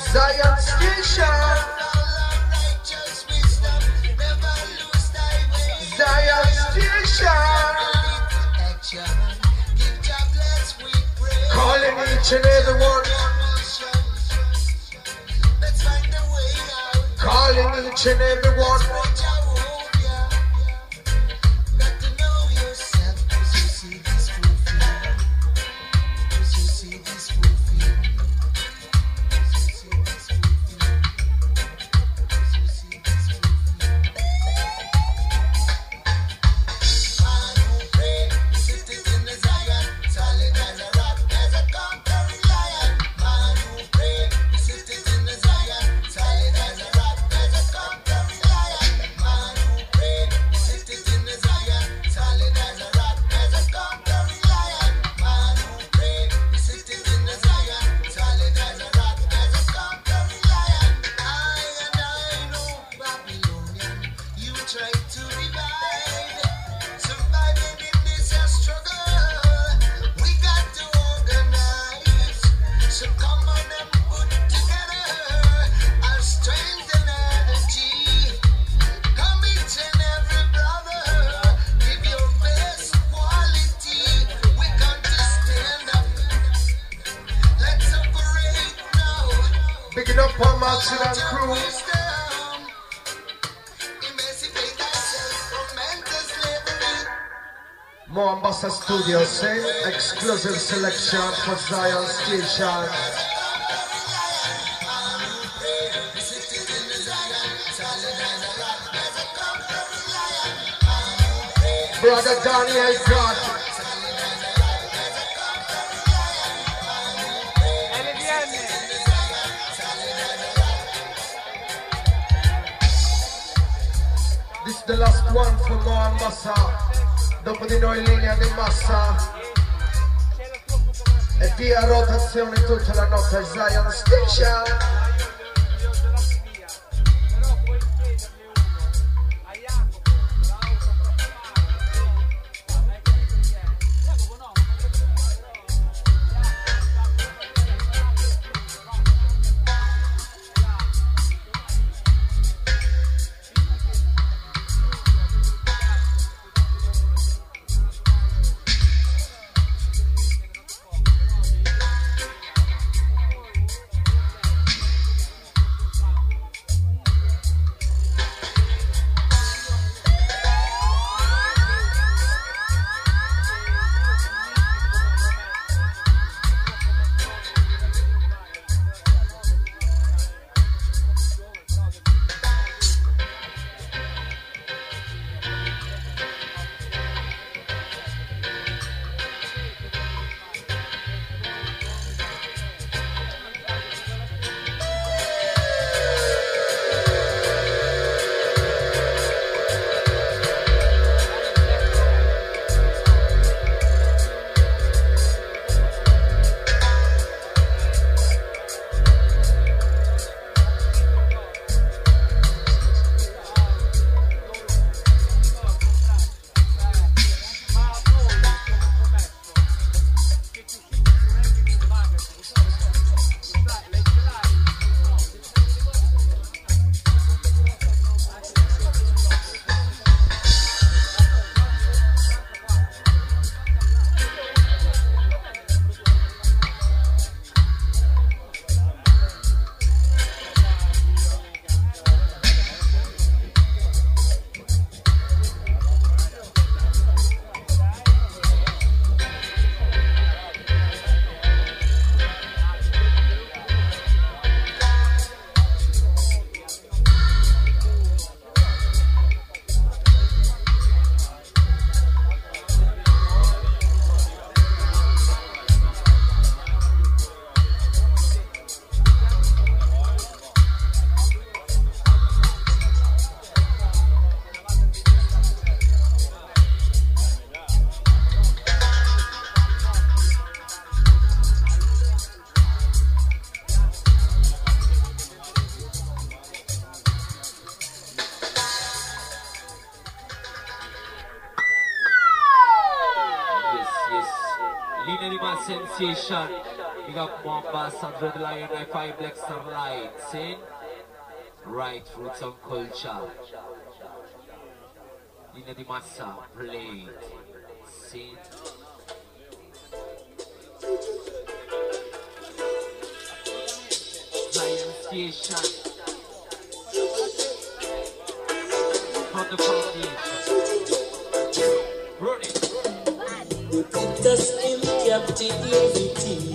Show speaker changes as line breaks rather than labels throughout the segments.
Zion Station. Zion Station. Calling each and every one. Calling each and every one. Picking up on Martin and crew. Mombasa Studio, same exclusive selection for Zion Station. Brother Daniel God. This is the last one for Mombasa. Dopo di noi linea di massa. E via rotazione tutta la notte Zion Station.
Linea di Sensation. We got Mombasa, Dread Lion, I5 Black Starlight, see? Right, roots and culture. Nina Di Massa, played, see? Zion Station. From the foundation. Run it.
You put us in captivity.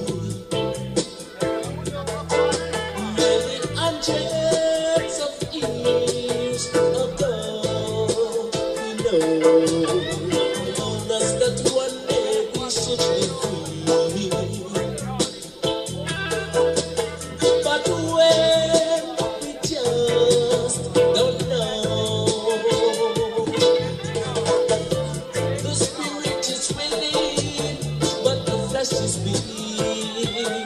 Many hundreds of years ago, we know you told us that one day we should be free. But when we just don't know, the spirit is willing, but the flesh is weak.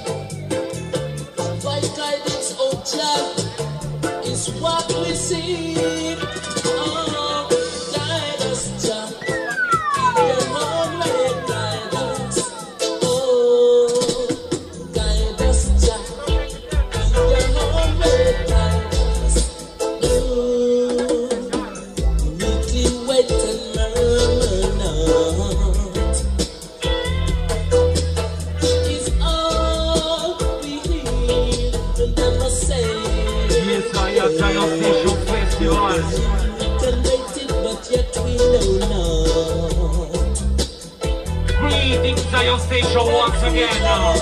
By guidance, oh Jah, is what we seek. Oh, guide us, Jah, in your own way, guide us. Oh, guide us, Jah, in your own way, guide us. Oh, meeting, wait and murmur not is all we hear them say.
Yes, I am Zion Station Festival.
Can wait it, but yet we know not.
Greetings, Zion Station once again.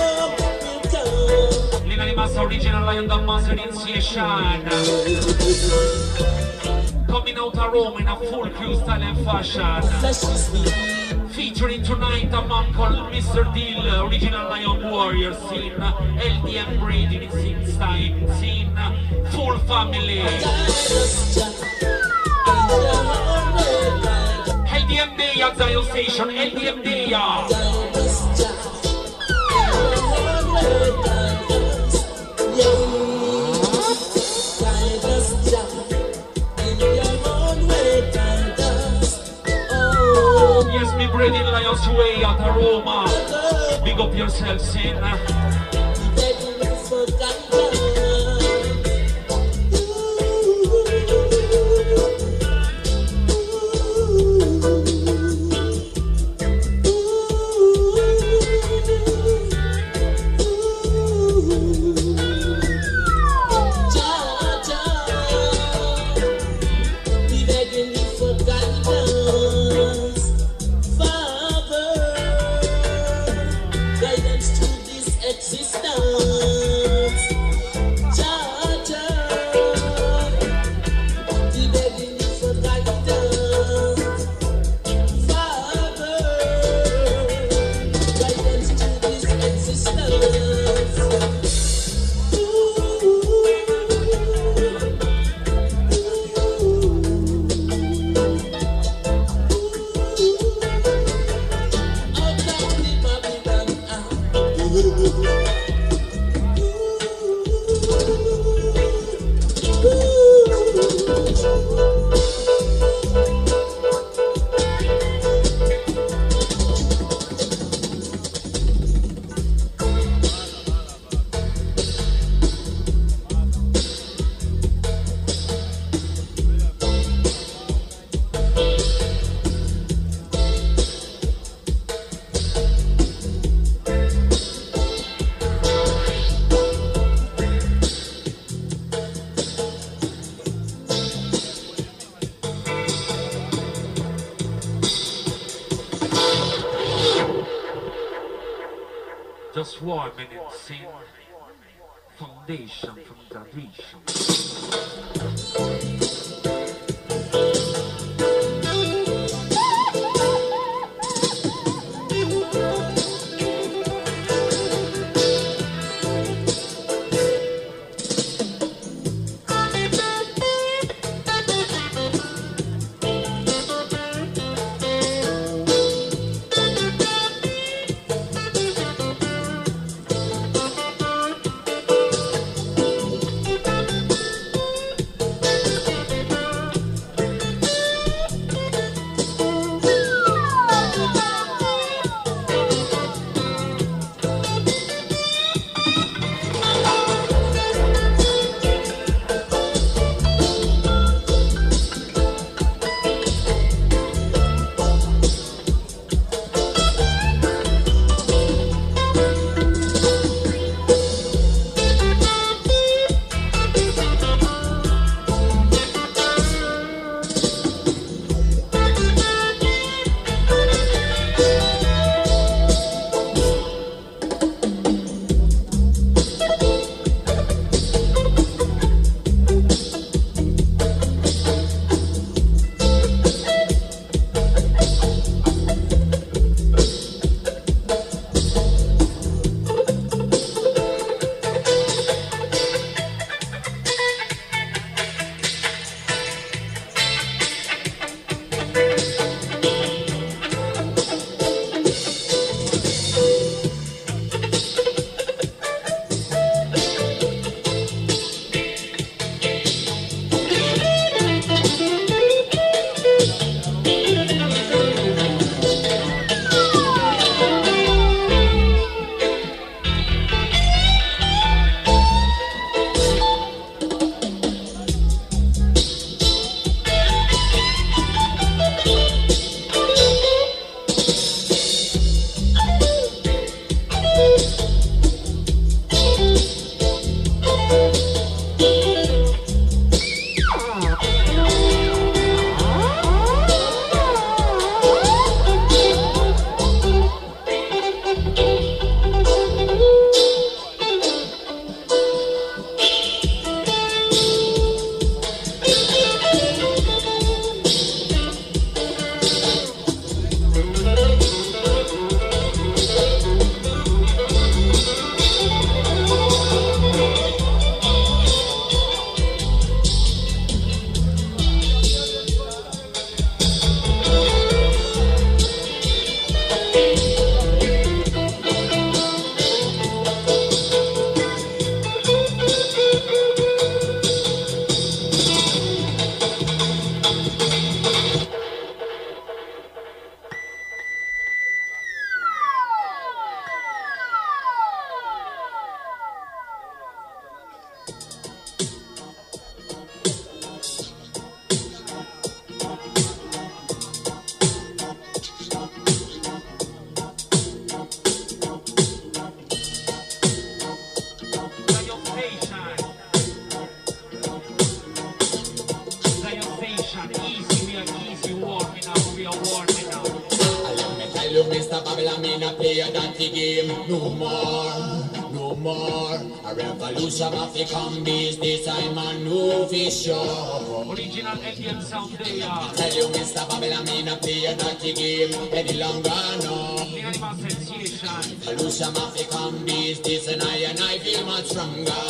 Lina Di Massa, original Lion, the master initiation. Coming out of Rome in a full crew style and fashion.
Flesh is weak.
Featuring tonight a man called Mr. Deal, original Lion Warrior scene, LDM breeding in scene time, scene, full family.
Guide us, Jah, in your own way, guide us.
LDM Day at Zion Station, LDM Day.
Guide us, Jah, in your own way, guide us. Yeah. Guide us, Jah, in your own way, guide us. Oh,
Yes, me breeding Lion's Way at Aroma. Big up yourself, sin.
begging you for guidance. Jah, Jah, be begging you for guidance. Father, guidance to this existence. Jah, Jah, be begging you for guidance. Father, guidance to this existence. Out of the Babylon,
Just 1 minute, sin. Foundation from tradition.
you, Mr. Babylon, me not play a dirty game. No more, no more. A revolution of the combies, this time a new show.
Original Indian sound there.
Tell you, Mr. Babylon, me not play a dirty game any longer, no.
The animal sensation.
Revolution of the combies, this and I feel much stronger.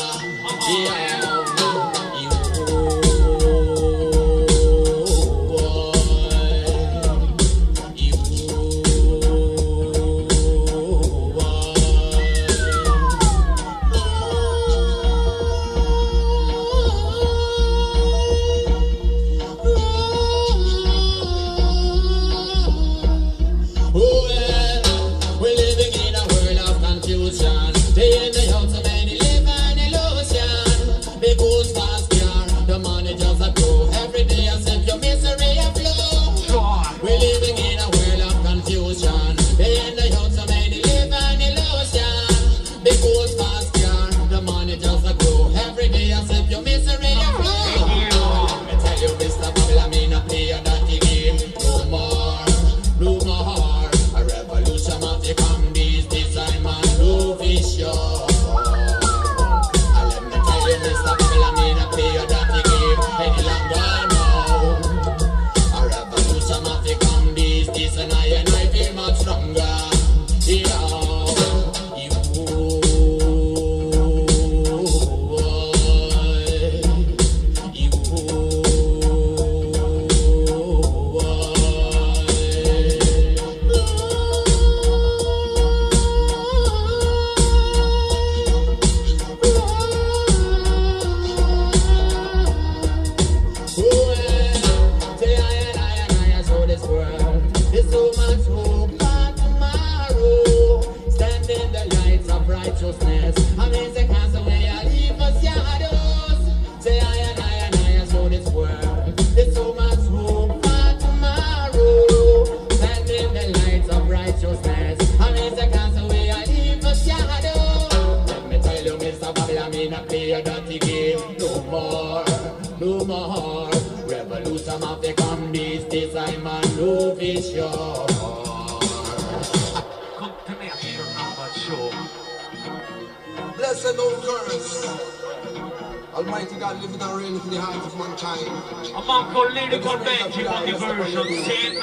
Almighty God living and reigning in the heart of mankind.
A man called Lyrical Benji on the version sin.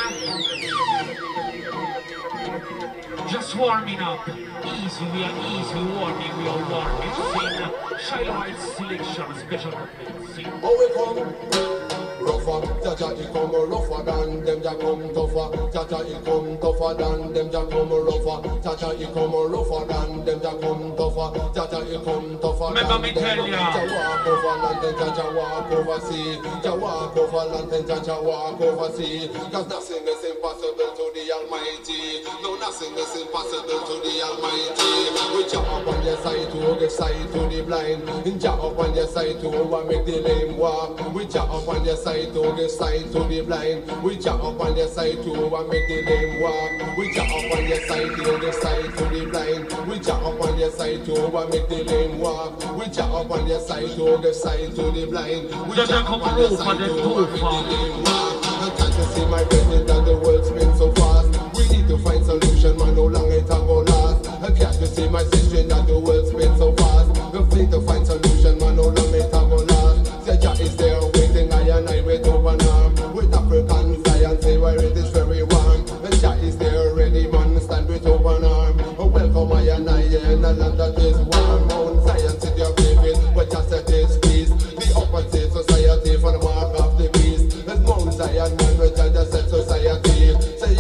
Just warming up. Easy, we are easy warming, we are warming. Sin. Shiloh Heights selection, special sin.
Oh, we come rougher, Jaja, it come rougher than them, ja come tougher. Jaja, it come tougher than them, ja come rougher. Jaja, it come rougher than them, ja come tougher. Jaja, it come tougher than them. Ja walk over land and Jaja walk over sea. Ja walk over land and Jaja walk over sea. Cause nothing is impossible to the Almighty. No, nothing is impossible to the Almighty. We jump up on your side to give sight to the blind. Jump up on your side to make the lame walk. We jump up on your side to give sight to the blind. We jump up on your side to make the lame walk. We jump up on your side to give sight to the blind. We jump up on your side to make the lame walk. We jump up on your side to give sight to the blind. We jump up on your side to make the lame walk. Can't you see my friend that the world spins so fast? We need to find solution, man, no longer it go last. Can't you see my sister that the world spins so fast? We need to find solution, man, no longer it go last. Say Jah is there waiting, I and I with open arm. With African science, say where it is very warm. Jah is there ready, man, stand with open arm. Welcome I and I in a land that is warm. Mount science is your favorite, but just that is peace. The opposite society for the mark of the beast. As Mount Zion, man, which I just said society. Say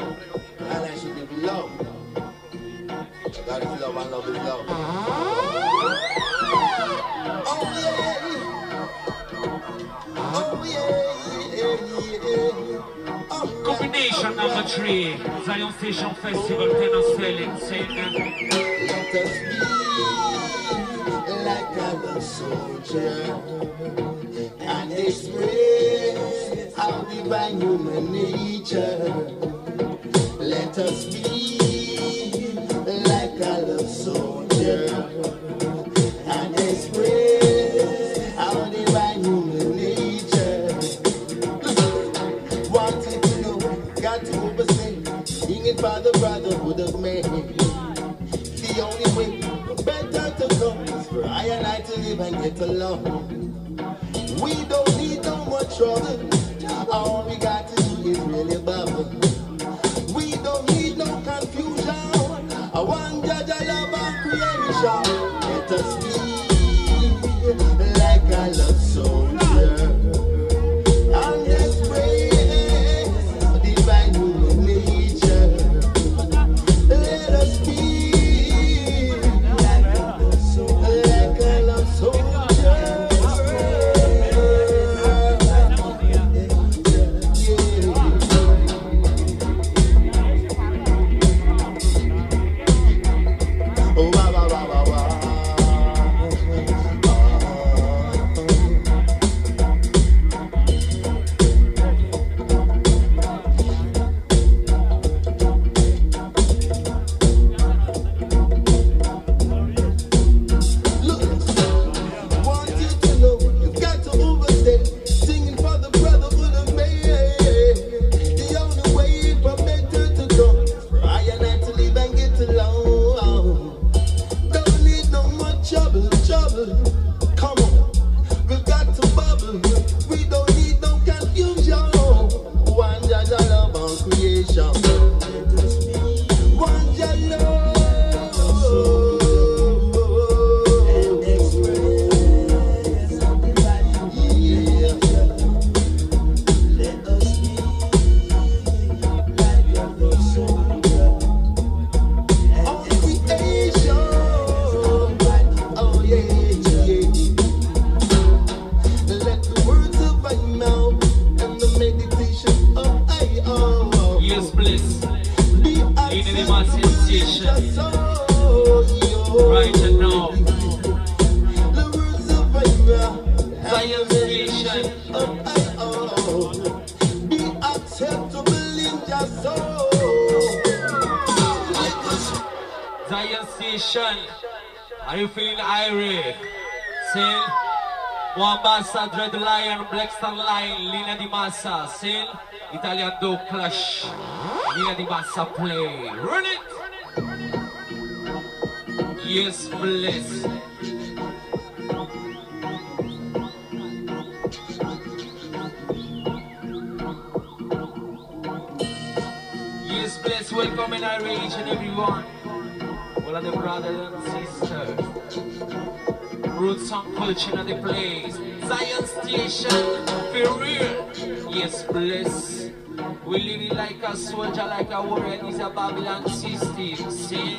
And I should give love. God is love and love is love. Oh yeah. Oh yeah. Oh,
Combination number 3, Zion Station Festival, tenor selling, sing.
Let us be like a soldier and express our divine human nature. Let us be like a love soldier and express our divine human nature. Wanted to know, got to overstay, singing for the brotherhood of man. The only way better to come is for I and I to live and get along. We don't need no more trouble. All we got to do is really bubble. We don't need no confusion. I want judge I love our creation. Let us be like a love soldier and express divine human nature. Let us be like a love soldier.
Zion Station, are you feeling irate? Sing. Mombasa, Dread Lion, Blackstone Lion, Lina Di Massa, sing. Italian Do Clash, Lina Di Massa play. Run it! Yes, please. Yes, please. Welcome in our each and everyone. All of the brothers and sisters. Roots and culture in the place. Zion Station, for real. Yes, please. We living like a soldier, like a warrior. It's a Babylon system. See?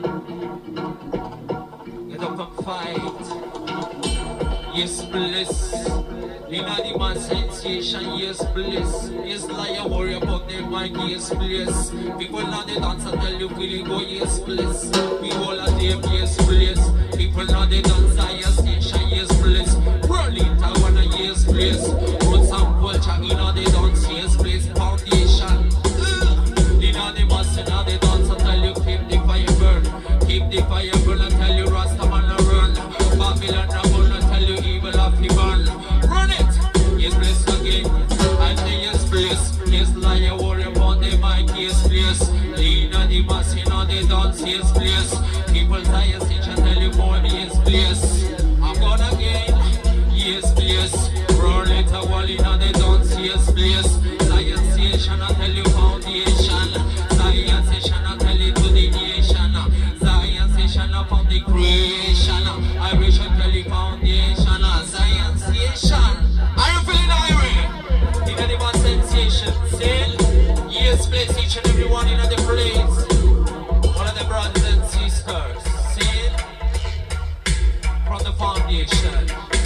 Get up and fight. Yes, please. Lina Di Massa sensation, yes, please. Yes, lion warrior, but they mic, yes, please. People now they dance and tell you, really go, yes, please. We all are them, yes, please. People now they dance, Zion Station, yes, please. Roll it, I wanna, yes, please. Roots and culture, you know they dance, yes, please. Foundation. Lina Di Massa, now they dance and tell you, keep the fire burn. Keep the fire burn and tell you, Rasta man a run. Babylon a burn and tell you, evil of the man. Run it! Yes, please again. I say yes, please. Yes, lion warrior upon the mic, yes, please. Lina Di Massa, you know they dance, yes, please. People tie a stitch and tell you more, yes, please. I'm gonna again, yes, please. Roll it a wall, you know they dance, yes, please. Lion Station, I tell you foundation. Zion Station, I tell you to the nation. Zion Station upon the creation. Irish and tell you foundation. Zion Station. Are you feeling irate? In any one sensation, say yes, please, each and every one. man in the place. One of the brothers and sisters. See? From the foundation.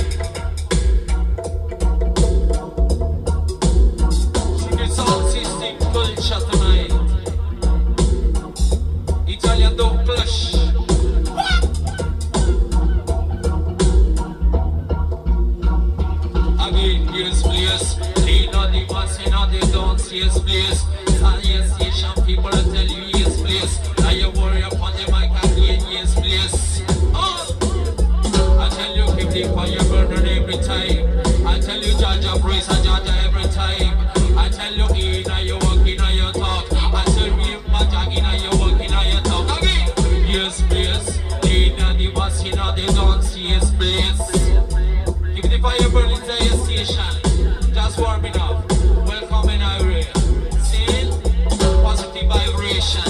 See the sound system culture tonight. Italian don't clash. Again, yes, please. Lean on the mass, you know they don't see yes, please. Yes, station people will tell you yes, please. Now you worry upon the mic again, yes, please. Oh! I tell you, keep the fire burning every time. I tell you, Jaja praise and Jaja every time. I tell you, in your walk, in your talk. I tell you, Maja, in your walk, in your talk. Again, yes, please. Lean on the mass, you know they don't see yes, please. Keep the fire burning to your station. Just warming up. Welcome in Iran. See? Positive vibration.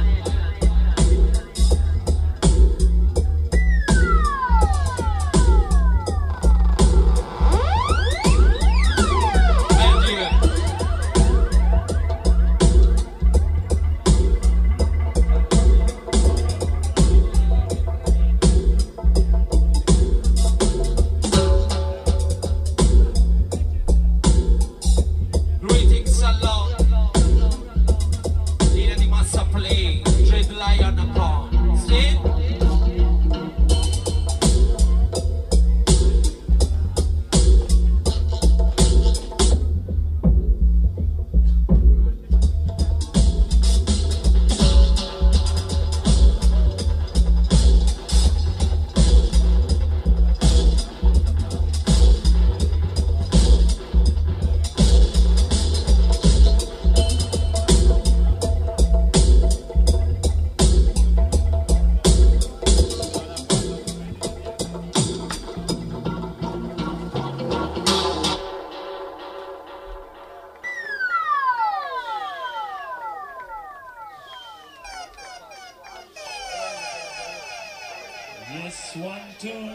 Yes, 1, 2.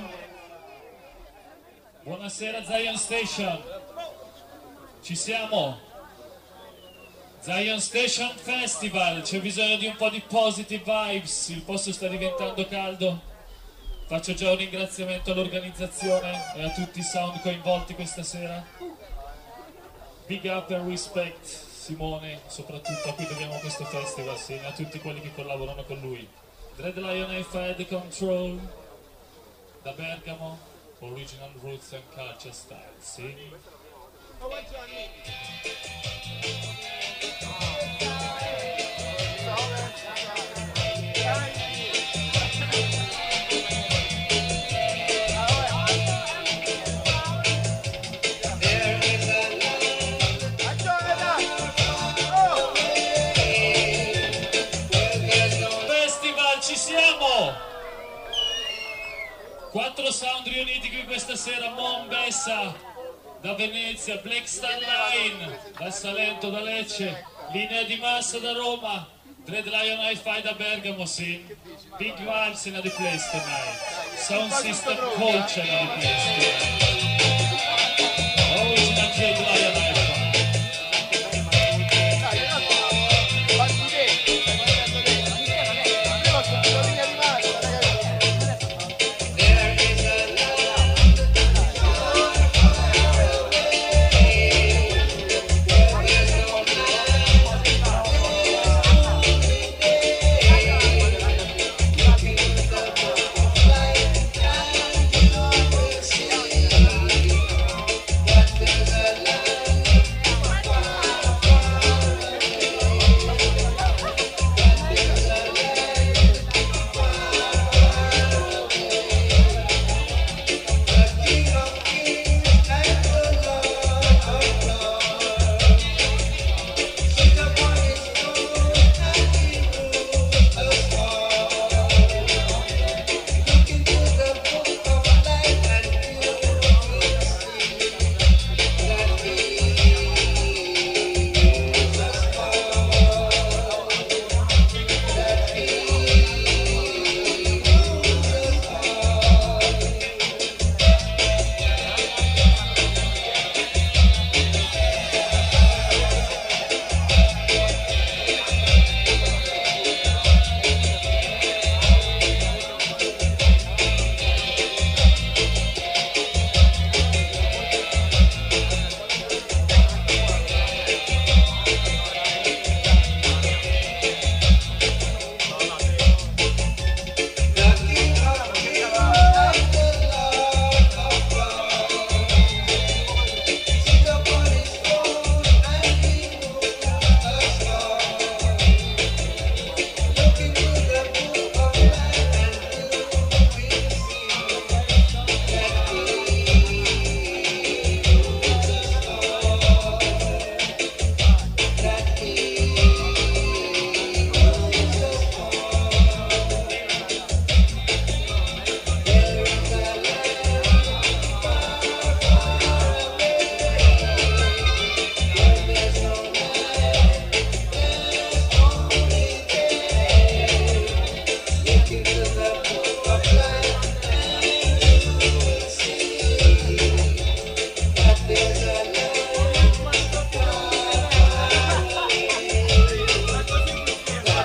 Buonasera Zion Station. Ci siamo. Zion Station Festival. C'è bisogno di un po' di positive vibes. Il posto sta diventando caldo. Faccio già un ringraziamento all'organizzazione e a tutti i sound coinvolti questa sera. Big up and respect Simone, soprattutto a cui dobbiamo questo festival, assieme a tutti quelli che collaborano con lui. Dread Lion Hi-Fi The Control, da Bergamo, Original Roots and Culture Style, sì? Quattro sound riuniti qui questa sera: Mombessa da Venezia, Black Star Line dal Salento, da Lecce, Linea di Massa da Roma, Dread Lion Hi-Fi da Bergamo, sì. Big vibes in the place tonight. Sound system culture in the place tonight. Original Dread Lion Hi-Fi.
There's a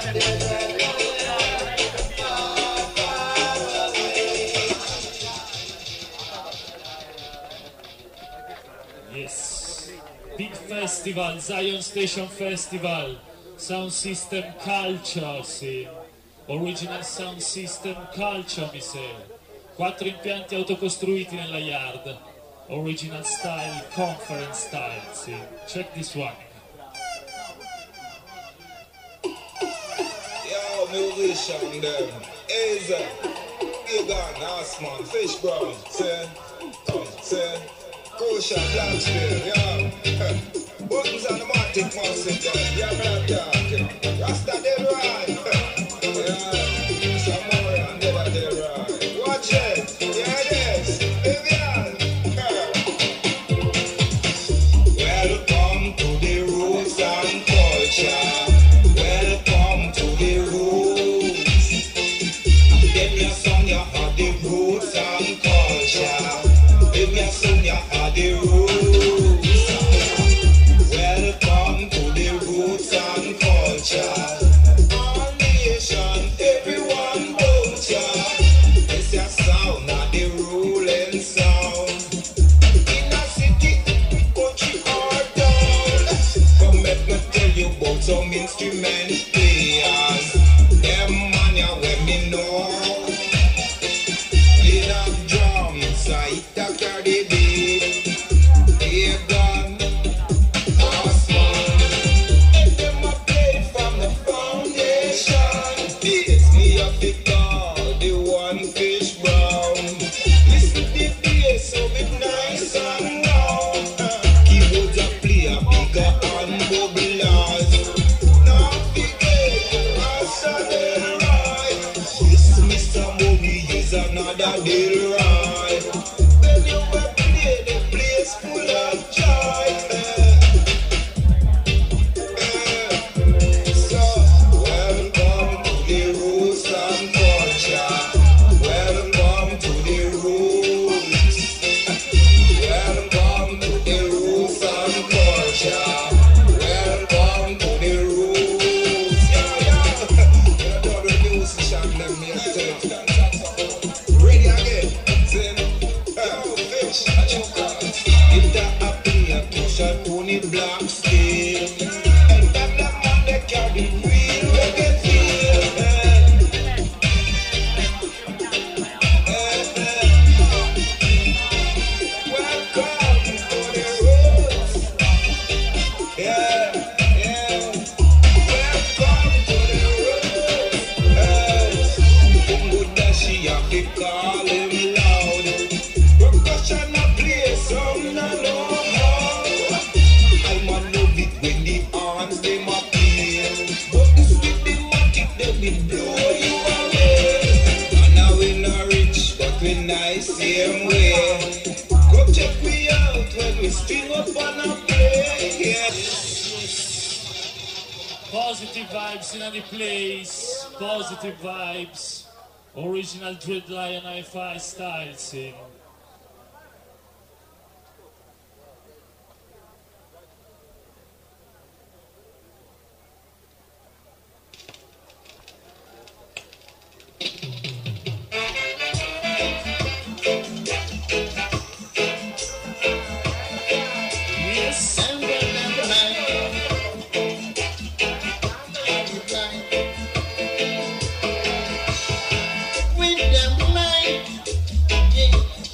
Yes, big festival, Zion Station Festival, sound system culture, sì. Original sound system culture, mi sembra. 4 impianti autocostruiti nella yard. Original style, conference style, sì. Check this one.
Yo, musician them. Easy. Egan, Osman, Fish Brown, say. Kosher, Blackstone, yeah. Buttons on the matic, massive, yeah, man, yeah. Rasta, they right. Yeah, some more, and they right. Watch it, yeah, this, Vivian. Welcome to the roots and culture. Welcome to the roots. Give me a song, you have the roots and culture. Give me a song, you have the roots. Welcome to the roots and culture. All nation, everyone bout ya. It's your sound, not the ruling sound. In a city, country or town. Come let me tell you about some instrument players. Them man ya when me know. Play them drums, I hit a cardi beat. They gone, Osman. And them a play from the foundation. It's me a big call, the one Fish Brown. Listen to the bass, so it nice and loud. Keyboards a play a bigger and bubblers. Now forget, I saw them right. This Mr. Moby is another deal right. When you a play, the place full of joy. So, welcome to the roots and culture. Welcome to the roots. Welcome to the roots and culture. Welcome to the roots. Yeah. You know the musician them here. Ready again. Sing. Fish. If that a play a push a Tony Black scale. And that man they carry real reggae feel. Welcome to the roots. Yeah. Welcome to the roots. Bungo Dashi have to call him loud. Percussion a play some no how. I man love it when the horns them a play. But this with the matic them it blow you away. And now we not rich but we nice same way. Come check me out when we string up on a play. Yeah.
Positive vibes in any place. Positive vibes. Original Dread Lion Hi-Fi style, sì. Yes.
With them mind, yeah.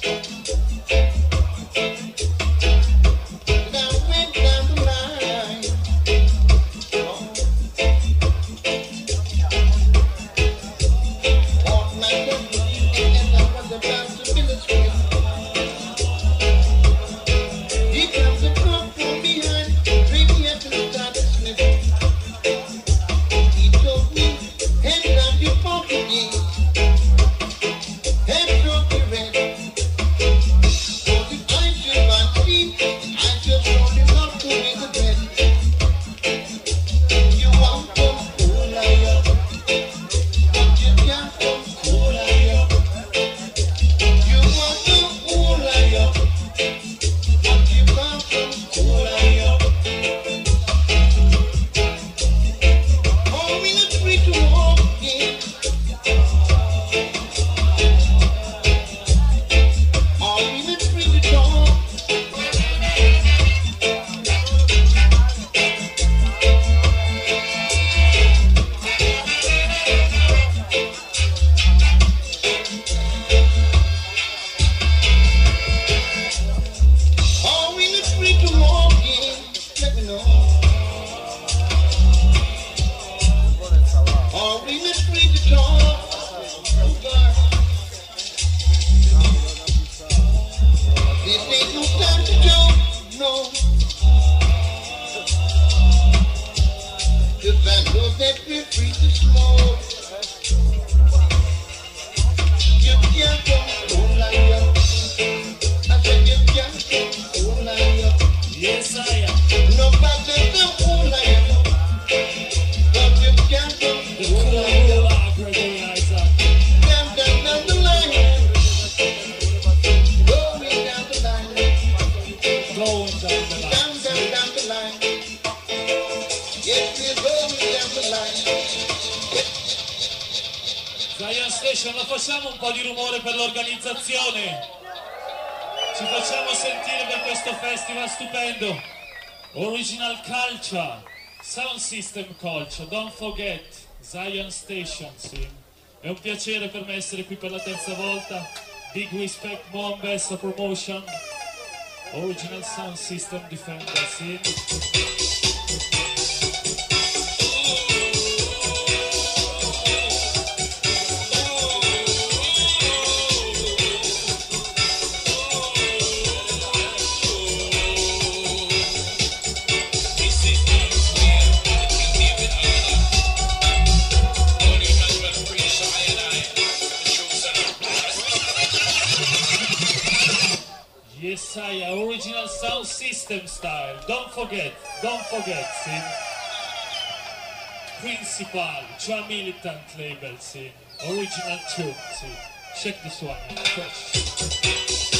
Station, lo facciamo un po' di rumore per l'organizzazione. Ci facciamo sentire per questo festival stupendo. Original Culture, Sound System Culture, don't forget, Zion Station, sì. È un piacere per me essere qui per la terza volta. Big respect, Mombasa Promotion, Original Sound System Defender, sì. Yesaya, Original Sound System style. Don't forget, see. Principal, Joa Militant label, see. Original tune, see. Check this one, fresh.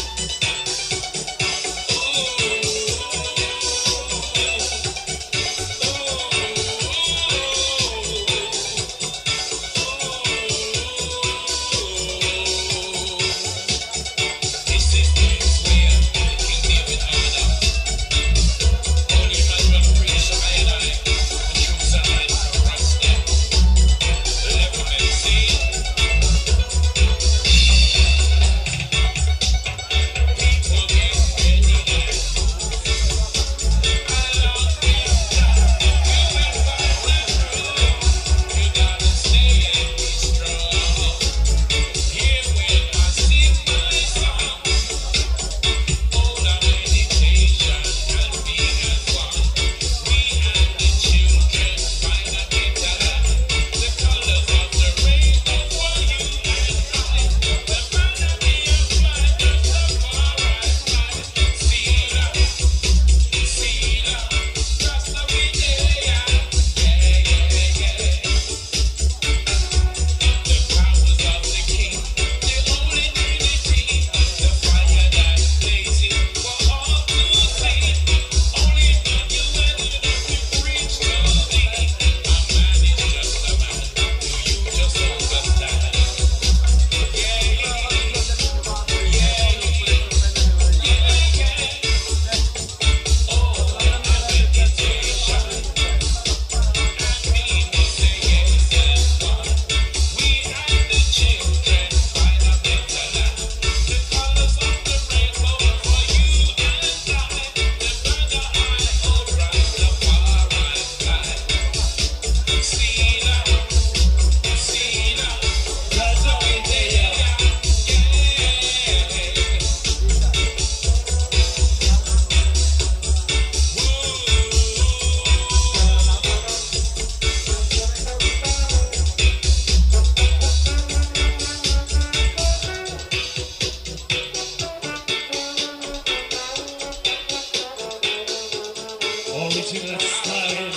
Original style.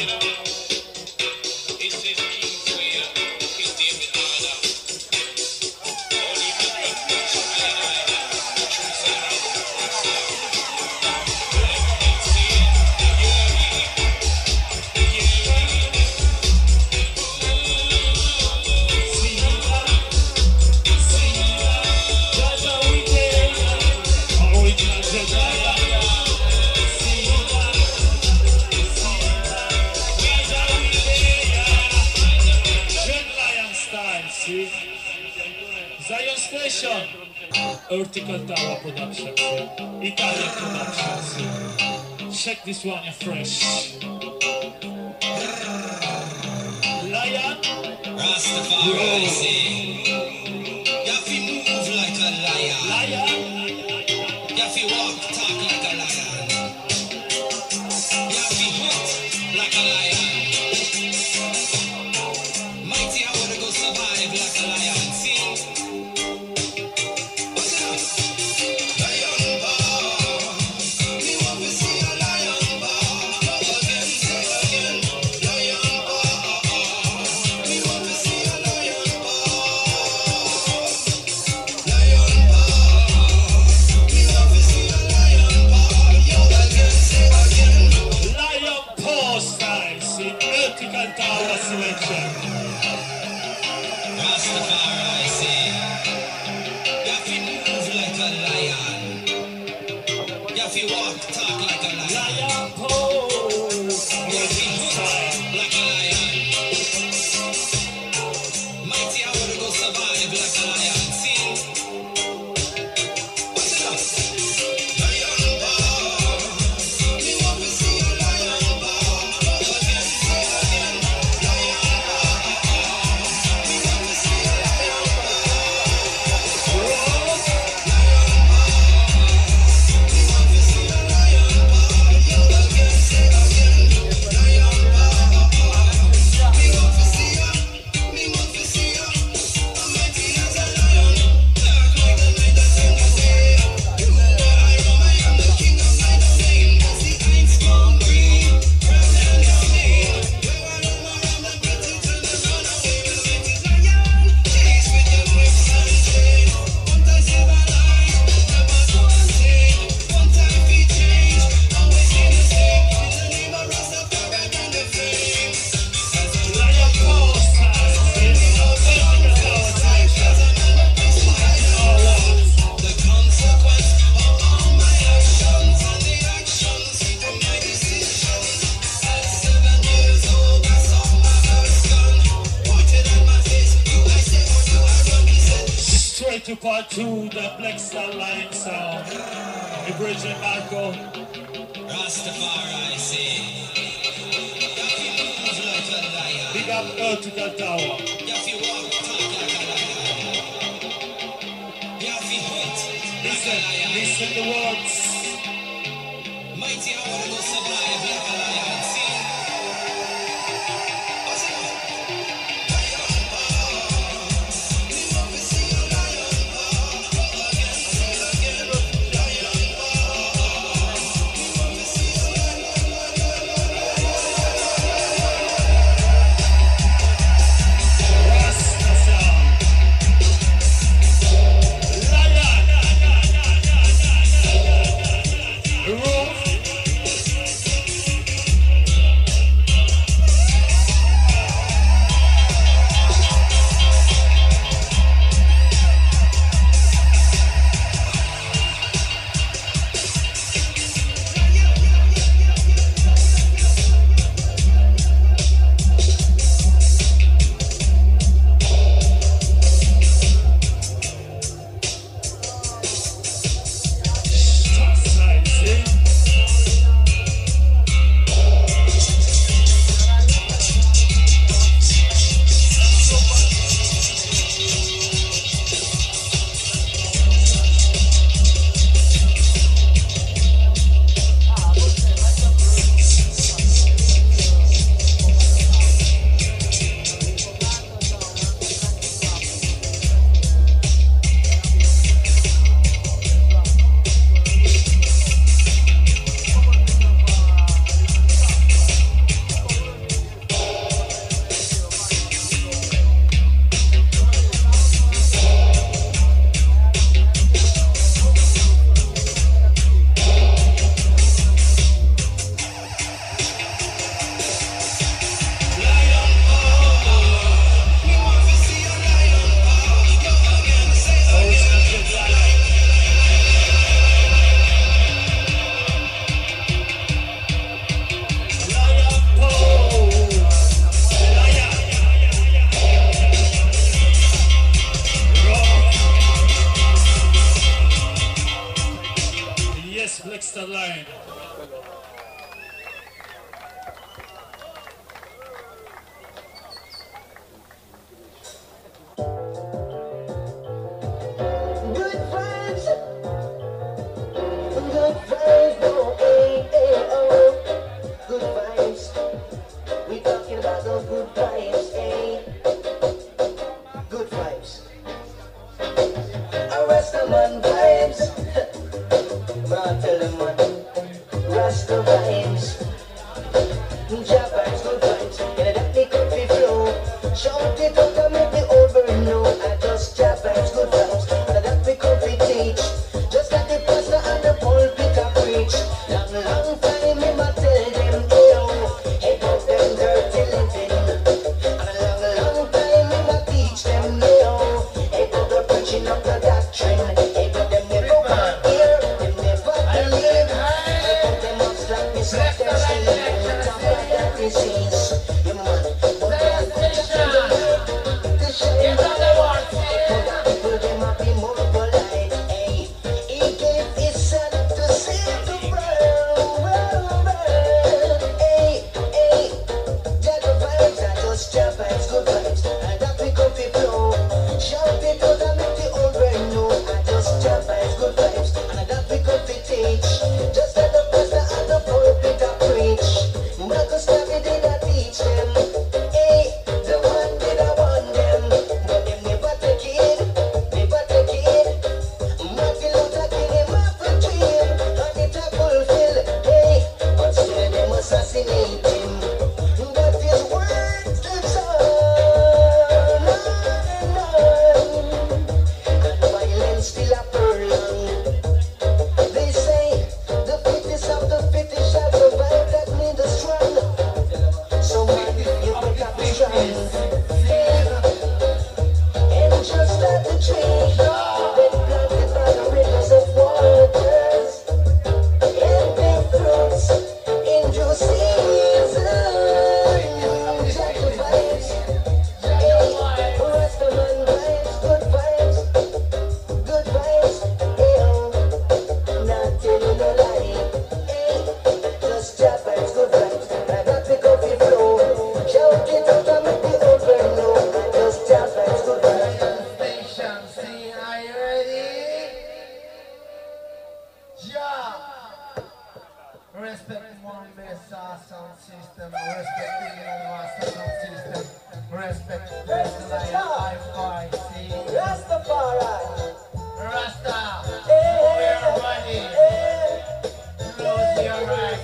Zion Station, Vertical Tower Productions, Italian Productions. Check this one, fresh. Lion,
Rastafari, see. You have to move like a lion.
Lion,
You have to walk, talk like a lion. You have to hunt like a lion. Mighty, I wanna go survive like a lion. See? What's up? Lion bar. Me want to see a lion bar. Again, say again. Lion bar. Me want to see a lion bar. Lion bar. Me want to see a lion bar. Yo, again, say again.
Lion paw style, see. Vertical Tower selection.
Rastafari, see.
to part 2, the Black Star Line sound. The Bridge and Marco.
Rastafari, say.
Big up Vertical Tower.
You feel walk, talk like a lion. You feel hit like a lion.
Listen the words.
Mighty, I wanna go survive like a lion. See? What's it up?
respect to the lion, I
Rastafari.
Rasta, know your money, close your eyes,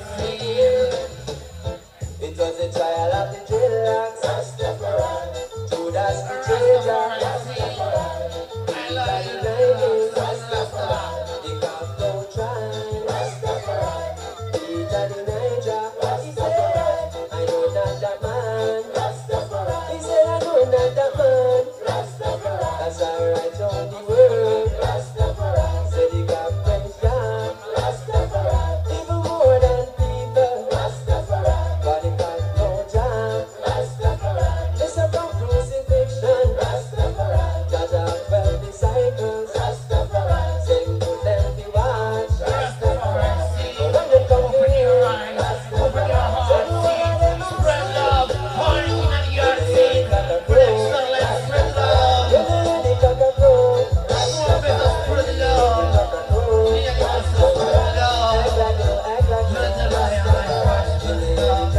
It was a trial of the dreadlocks. Rastafari. Judas the treasure. Rastafari.
I love you,
Rastafari. The cock don't try. Rastafari. Peter the Niger. Rastafari. I know not that man. Rastafari. He said I know not that man. Rastafari. That's alright on the world. Rastafari. Said he got pressure. Rastafari. Even more than people. Rastafari. But he got no job. Rastafari. It's about crucifixion. Rastafari. Judge of 12 disciples. Rastafari. Send to them to watch. Rastafari. When they come
open
to
your eyes, open your heart, see, spread love, pouring in your seed, with excellence, spread love, more business, spread love, me and you spread love, you're the lion, I spread love.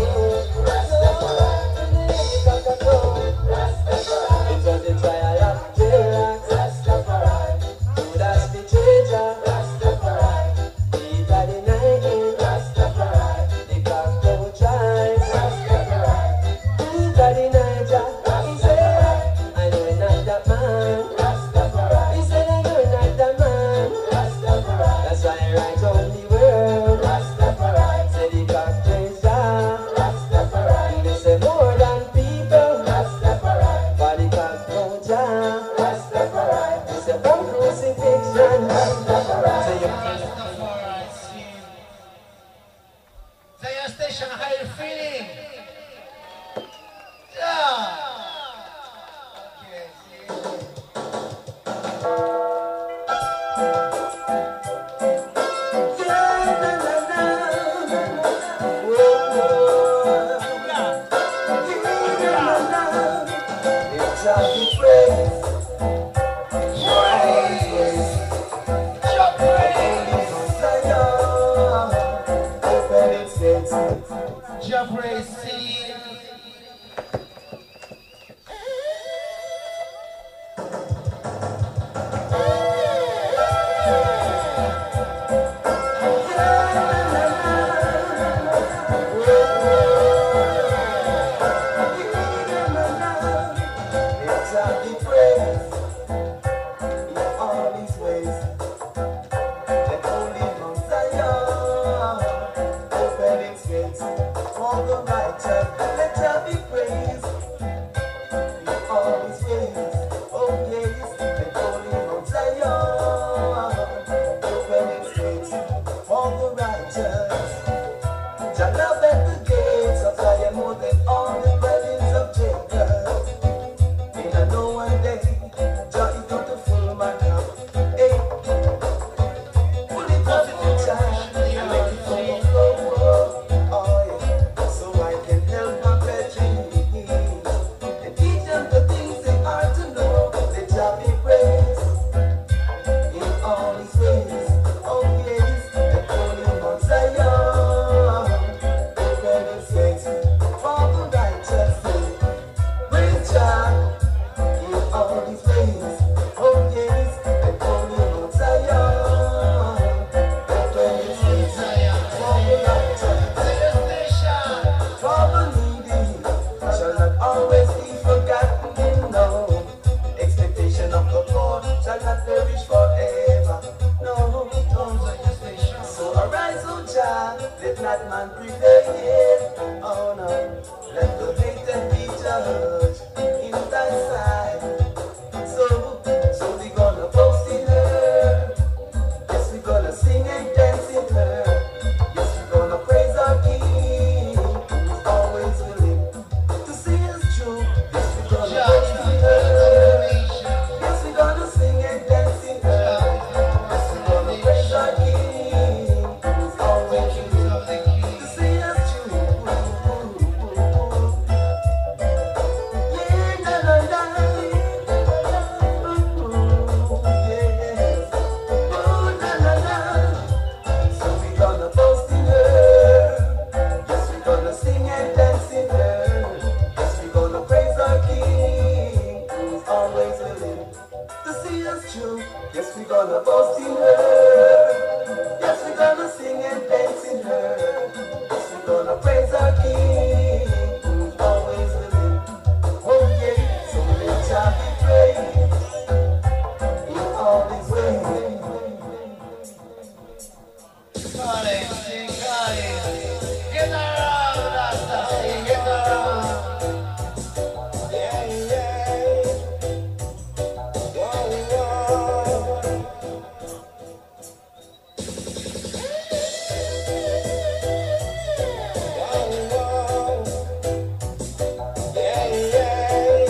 It was a trial of dreadlocks. Rastafari. Judas the treasure. Rastafari. Peter the Niger. Rastafari. The cock don't try. Rastafari. Peter the Niger. He said, I know not that man. Rastafari. He said, I know not that man. Rastafari. That's why I write on the world. Rastafari. Say the cock treasure. Rastafari. They say more than people. Rastafari. Body cock don't try. Rastafari. They say from crucifixion. Rastafari. Say you
Rastafari, see. Zion Station, how you feeling? Yeah. Okay, see.
It's a big praise.
Your praise, your praise, see.
It's a big praise. always living to see us through. Yes, we gonna boast in her. Yes, we gonna sing and dance in her. Yes, we gonna praise our King, who's always living. Oh yeah, so let Jah be praised in all His ways.
Calling, sing, calling. Get around, Rasta, sing, get around.
Yeah, yeah. Whoa, whoa. Whoa, whoa. Yeah, yeah.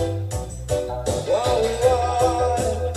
Whoa, whoa.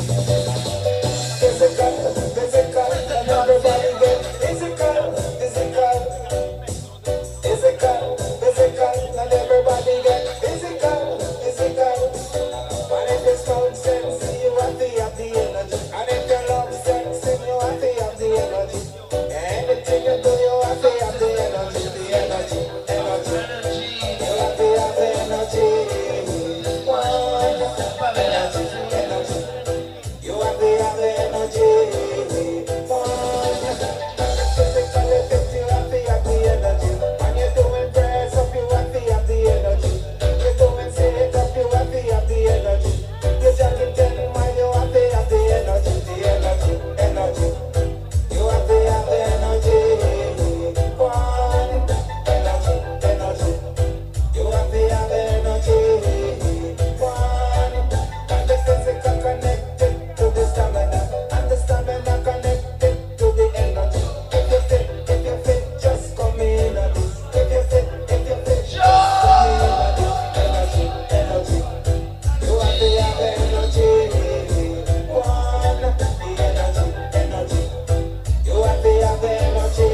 Physical, physical, and everybody get physical, physical. Physical, physical, and everybody get physical, physical. But if it's cold sense, you have to have the energy. And if you love sex, then you have to have the energy. Anything you do, you have to have the energy, the energy, energy. You have to have the energy. One, energy, energy. You have to have the energy. One, physical effect, you have to have the energy. When you're doing press up, you have to have the energy. You're doing sit up, you have to have the energy. You're jogging 10 miles, you have to have the energy, energy. You have to have the energy. One, energy, energy. You have to have the energy. One, and the physical connected to the stamina, and the stamina connected to the energy. If you fit, just come in at this. If you fit, just come in at this. Energy, energy. You have to have the energy. One, the energy, energy. You have to have the energy.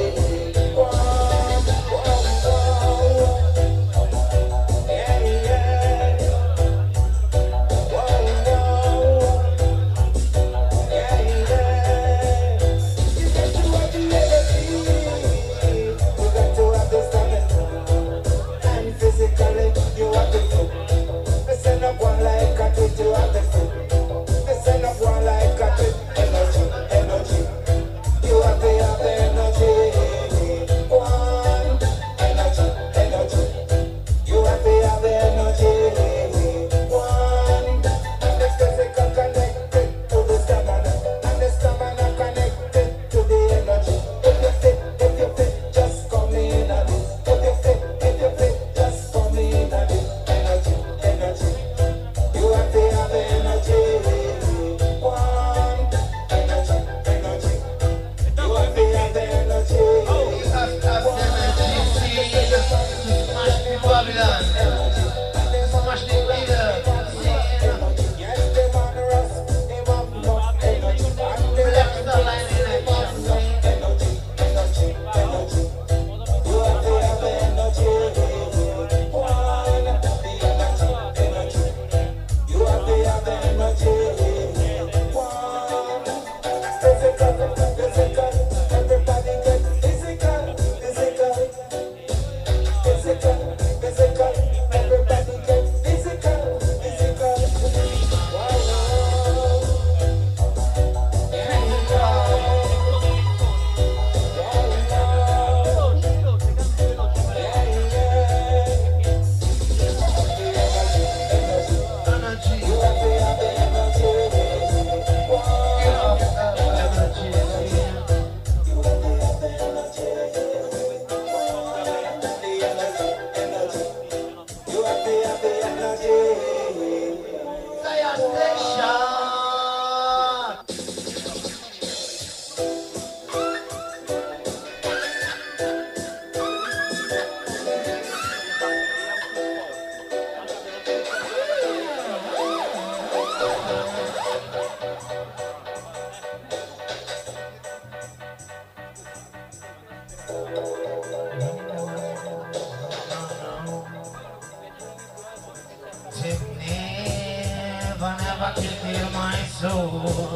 One, whoa, whoa. Yeah, yeah. Whoa, whoa. Yeah, yeah. You got to have the energy. You got to have the stamina. And physically, you have the food. This ain't not one like a tweet, you have the food. This ain't not one like a tweet. Energy, energy. You have the energy. One, energy, energy. You have the energy. One, and the physical connected to the stamina, and the stamina connected to the energy. If you fit, just come in at this. If you fit, just come in at this. Energy, energy. You have the energy. One, energy, energy. You have the energy.
You have to have energy, see, to smash the Babylon, smash the leader, see,
Yes, the man rust, him have enough energy. And the
Black Star Line in action, see.
energy, energy, energy. You have the energy. One, the energy, energy. You have the energy. One, physical, physical. Everybody get physical, physical. Physical, physical. Everybody get physical, physical. Wow, wow.
Energy, you have to have energy, see. Zion Station. Never kill my soul.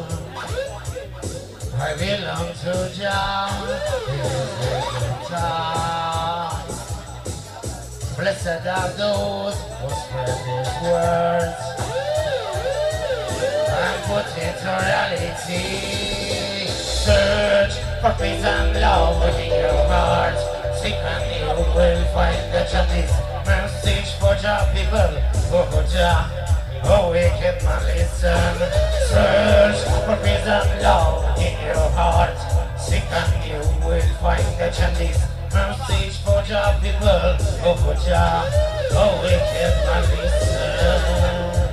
I belong to Jah. Blessed are those who spread His words. into reality. Search for peace and love within your heart. Seek and you will find the justice. Message for your people. Oh, wicked man, listen. Search for peace and love in your heart. Seek and you will find the justice. Message for your people. Oh, wicked man, listen.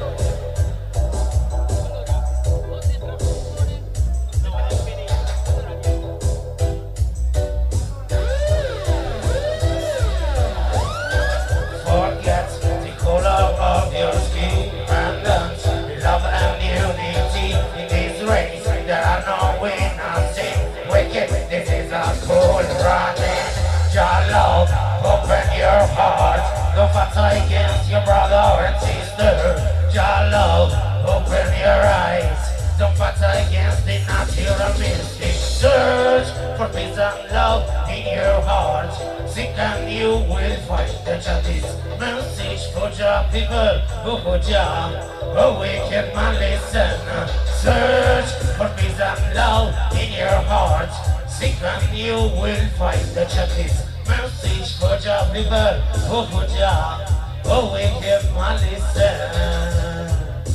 Open your heart, don't fight against your brother and sister. Your love, open your eyes, don't fight against the natural mystic. Search for peace and love in your heart. Seek and you will find the justice. Message for your people, oh wicked man, listen. Search for peace and love in your heart. Seek and you will find the justice. Message for your people, oh wicked man, listen.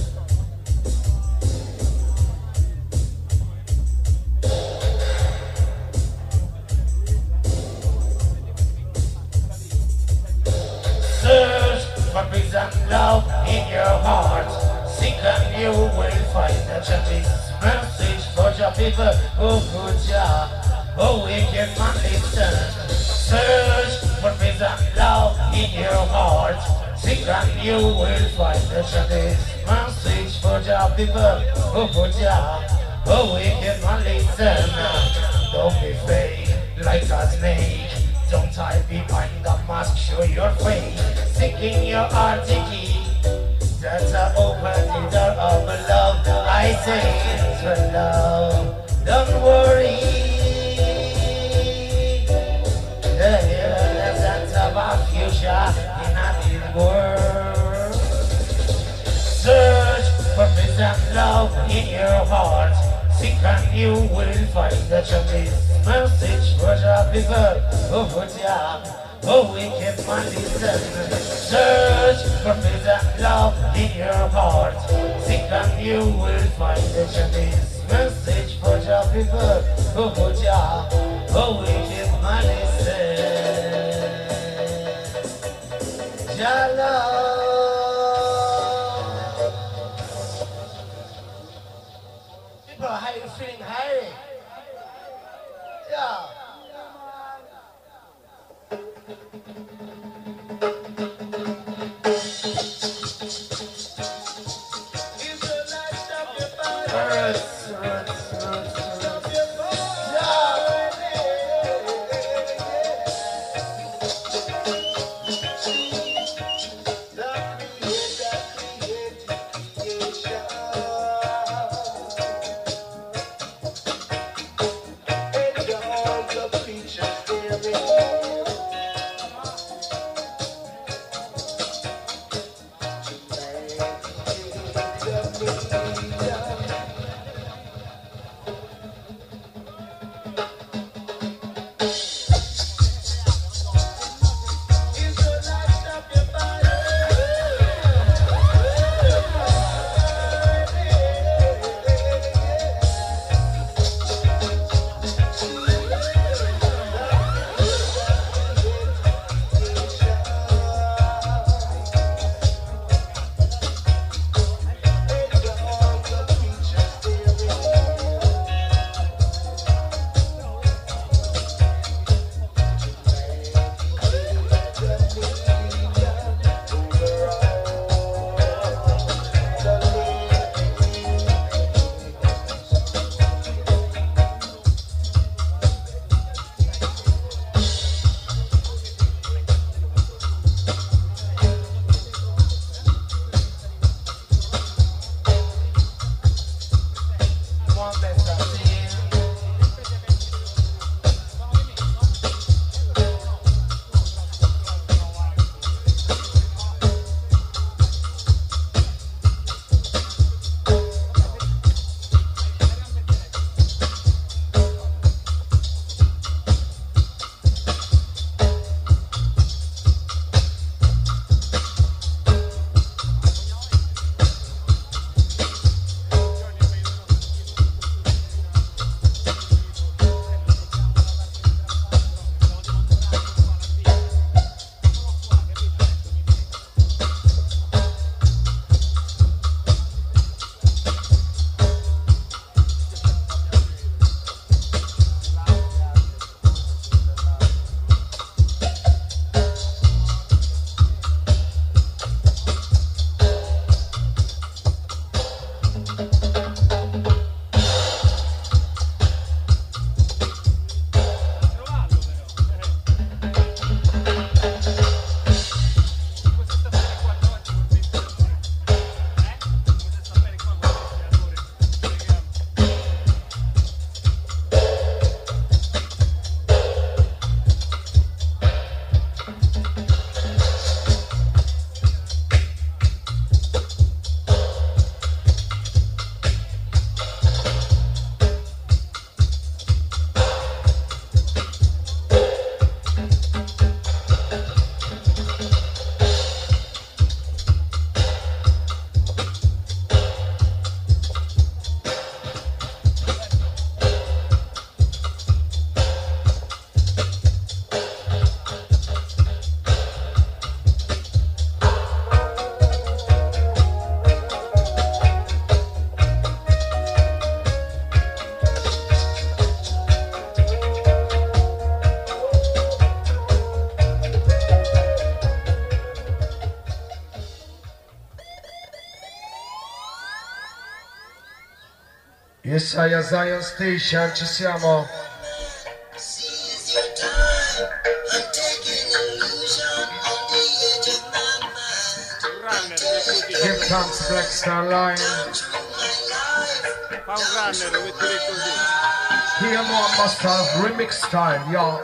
Search for peace and love in your heart. Seek and you will find the justice. Message for your people, oh wicked man, listen. Search for peace and love in your heart. Seek and you will find the justice. Message for your people, oh wicked man, listen. Don't be fake like a snake. Don't hide behind the mask, show your face. Seeking your heart to key. That's an open the door of love. I say it's for love. Don't worry. That's about future in a big world. Search for peace and love in your heart. Seek and you will find the justice. Message for your people, oh wicked man, listen. Search for peace and love in your heart. Seek and you will find the justice. Message for your people, oh wicked man, listen. Your love. People, how you feeling, Harry? Yeah. Yes, I Zion Station, ci siamo. Here comes Black Star Line. Here more Master remix style, y'all.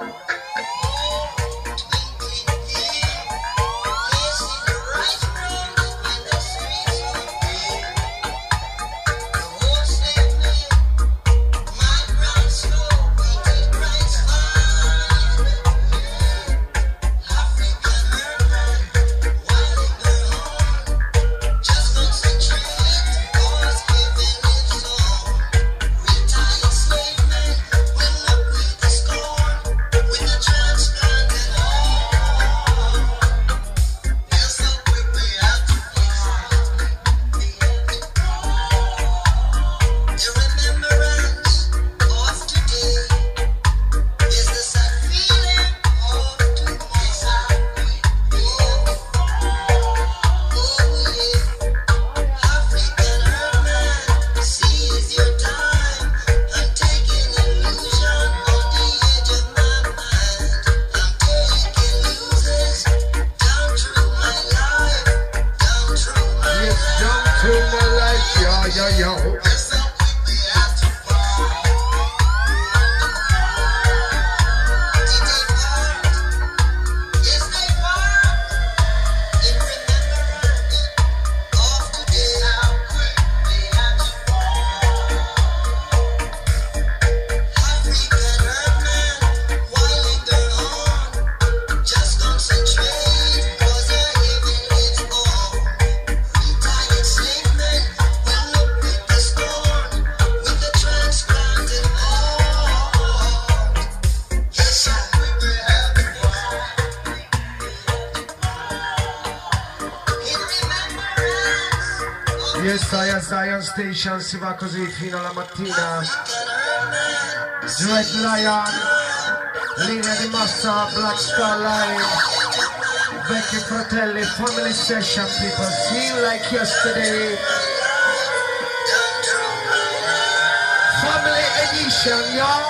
Zion Station si va così fino alla mattina. Dread Lion, linea di massa, Black Star Line, vecchi fratelli, family session people, see you like yesterday. Family edition, y'all.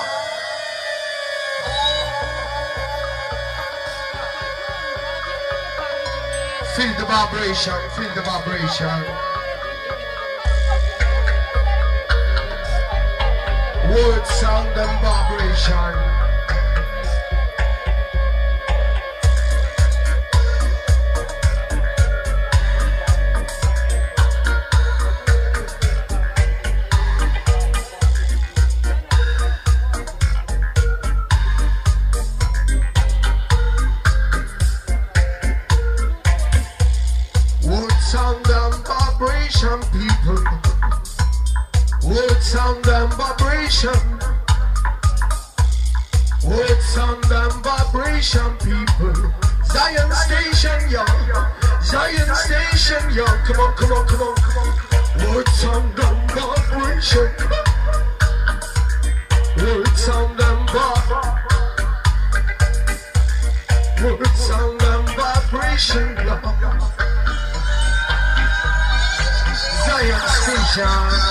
Feel the vibration, feel the vibration. Word, sound and vibration. Word, sound and vibration, people. Word, sound and vibration. Word, sound and vibration, people. Zion Station, yo. Zion Station, yo. Come on, come on, come on, come on. Word, sound and vibration. Word, sound and vibration. Word, sound and vibration, yo. Zion Station.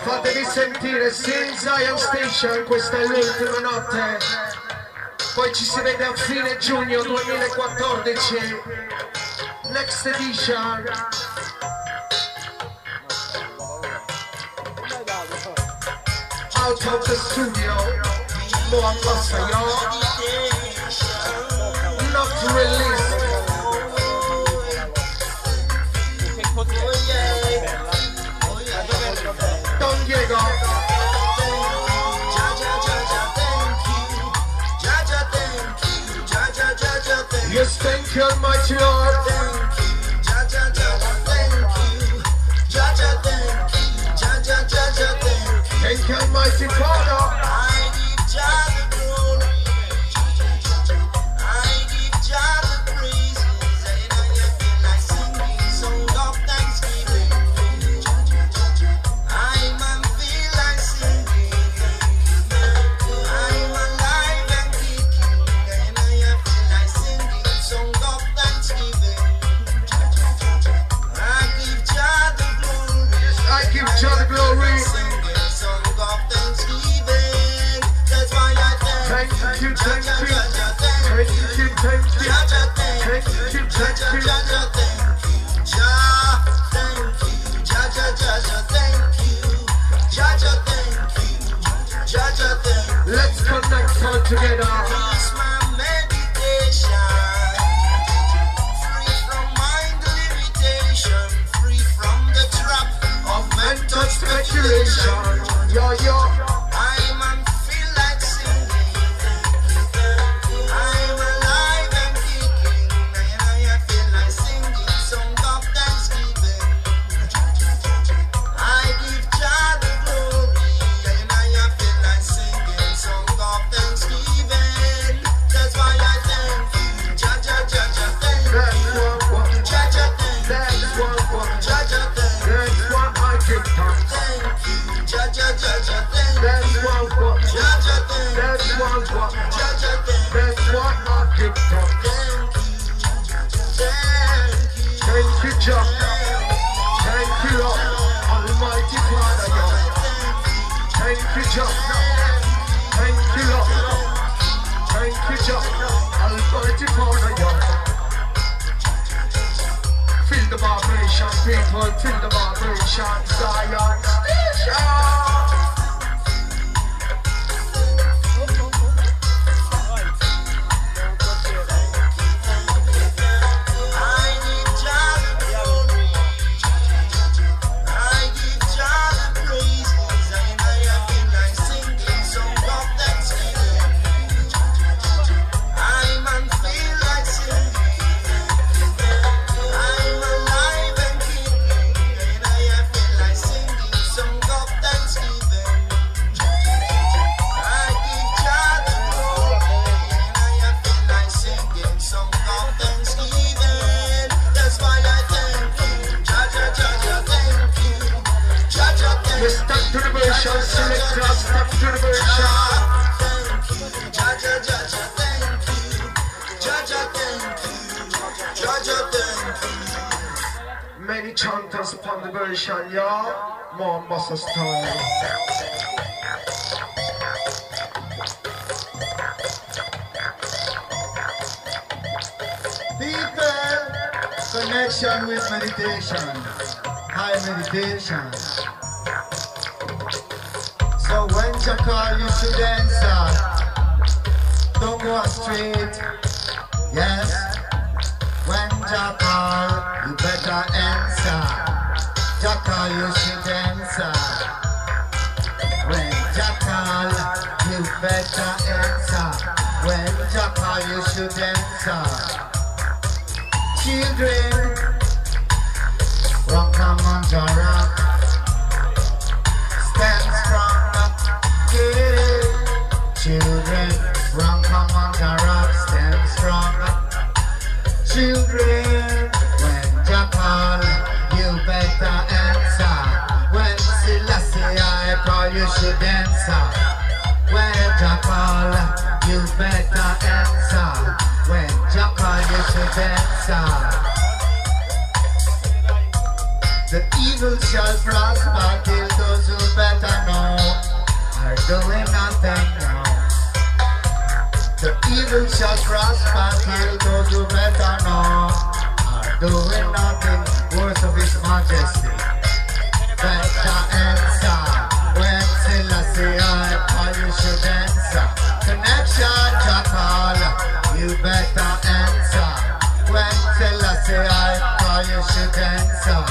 Fatevi sentire Sin Zion Station, questa è l'ultima notte. Poi ci si vede a fine giugno 2014. Next edition. Out of the studio. More Massa, y'all. Not released. Don Diego. Yes, thank you, Almighty Lord. Thank you, Almighty Father. Let's connect all together. Free from mind limitation, free from the trap of mental speculation. Yo, yo. I'm and feel like singing. I'm alive and kicking. I feel like singing song of thanksgiving. I give Jah the glory. I feel like singing song of thanksgiving. That's why I thank you. Jah, Jah, Jah, Jah, thank you. Jah, Jah, thank you. Jah, Jah, thank you. That's why I give thanks. Thank you. Jah, Jah, Jah, Jah, thank you. That's why Jah, Jah, thank you. That's why Jah, Jah, thank you. That's why I give thanks. Thank you. Thank you, Jah. Thank you, Lord. Almighty Father, God. Thank you, Jah. Thank you, Lord. Thank you, Jah. Almighty Father, God. Feel the vibration, people. Feel the vibration. Zion Station. Step to the version, select us, step to the version. Thank you, Jah, Jah, Jah, Jah, thank you. Jah, Jah, thank you. Jah, Jah, thank you. Many chanters upon the version, y'all. More Massa style.
People, connection with meditation, high meditation. So when Jah call, you should answer. Don't go straight. Yes. When Jah call, you better answer. Jah call, you should answer. When Jah call, you better answer. When Jah call, you should answer. Children, rock among the rock. Stand strong. Children, run, come on the rock, stand strong. Children, when Jah call, you better answer. When Selassie I call, you should answer. When Jah call, you better answer. When Jah call, you should answer. The evil shall prosper till those who better Revolution's prosper, kill those who better know. Are doing nothing worse of His Majesty. Better answer when Selassie or you should answer. Connection Jackal, you better answer when Selassie or you should answer.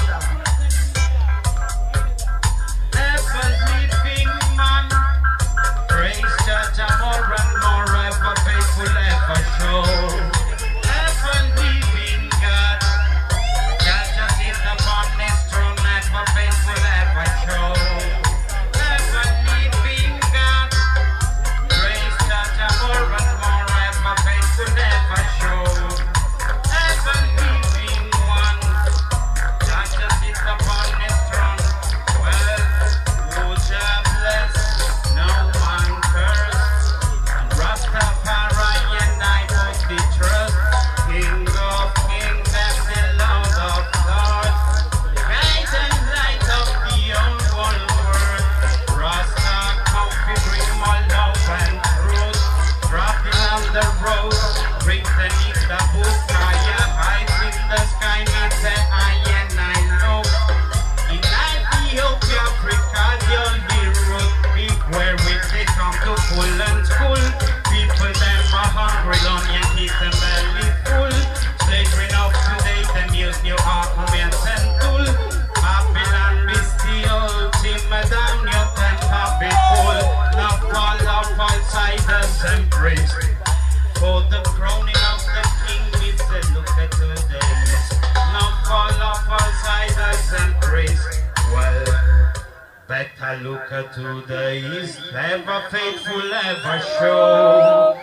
Ever living man, praise Jah more and more, ever faithful, ever show. Ever living God, Jah sits upon His throne, ever faithful, ever show. Ever living God, praise Jah more and more, ever faithful, ever show. Ever living one, Jah sits upon His throne. Well, who Jah bless, no one curse. And Rastafari and I mostly trust. King of kings and the Lord of lords, guide and light of the whole world. Rasta come to bring more love and truth. Dropping on the road, written in the book. Higher heights in the sky, me say I and I know. In Ethiopia, Africa, you'll be root. Big where we they come to full and school. People them are hungry, long and keep them belly full. Slavery now today, them use new arguments and tool. Babylon be still, timber down your temper be full. Now fall of outsiders and praise. For the crowning of the king, we say look at today. Now fall of outsiders and praise. Well, better look at today is ever faithful, ever show.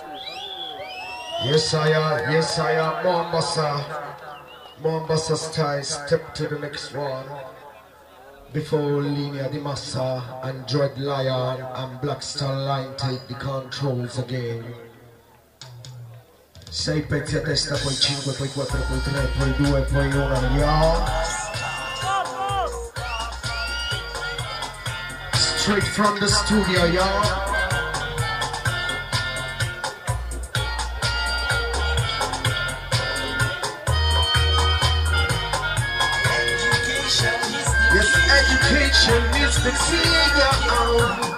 Yes, I am Mombasa style, step to the next one. Before Linia di Massa and Dread Lion and Black Star Line take the controls again. 6 pezzi a testa, poi 5, poi 4, poi 3, poi 2, poi 1, yo! Straight from the studio, yo! Yes, education is the key, yo!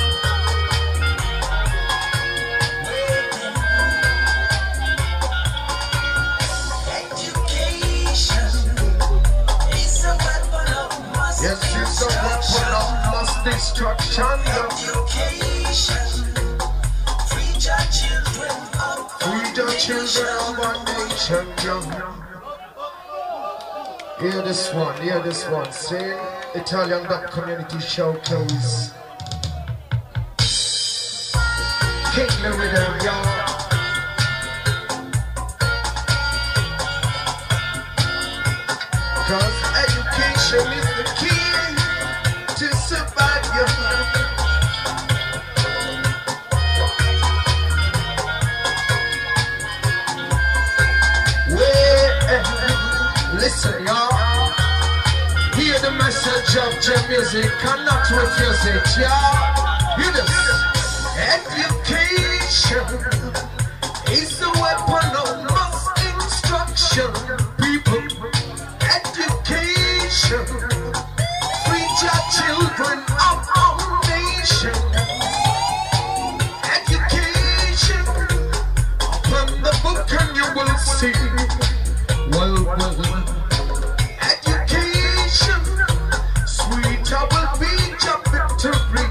Yes, it's a weapon of mass destruction.
Education, free the children of our nation.
Hear this one, sing Italian Dub Community Showcase. Kingly rhythm, y'all. Cause education is the key to survive your life. Listen, y'all. Hear the message of J Music, cannot refuse it, y'all. Hear this. Education is the weapon of mass instruction. People, education, reach our children of our nation. Education, open the book and you will see. Well, education, sweeter will be your victory.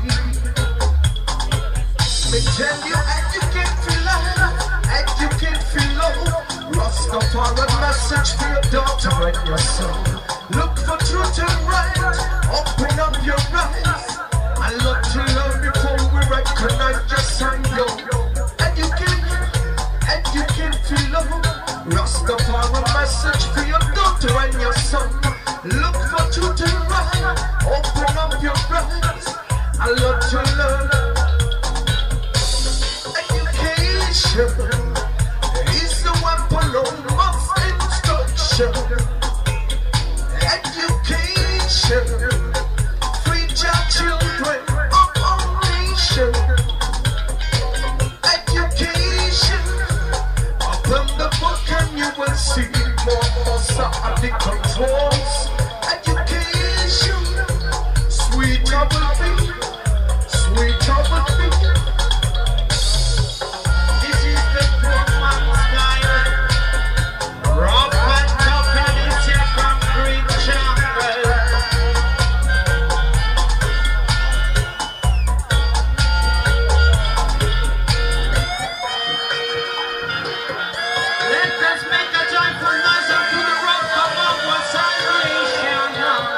Me tell you, educate for life, educate for love. Rastafari message for your daughter and your son. Look for truth and right, open up your eyes. I love to learn before we recognize your sign, yo. Educate for love. Rastafari message for your daughter and your son. Look for truth and right, open up your eyes. I love to learn. Education is the weapon of mass instruction. Education, free your children of our nation. Education,
master of the controls. Education, sweet trouble thing, sweet trouble thing.
This is the poor man's style. Rough and tough and it's your concrete jungle. Let us make a joyful noise unto the rock of our salvation.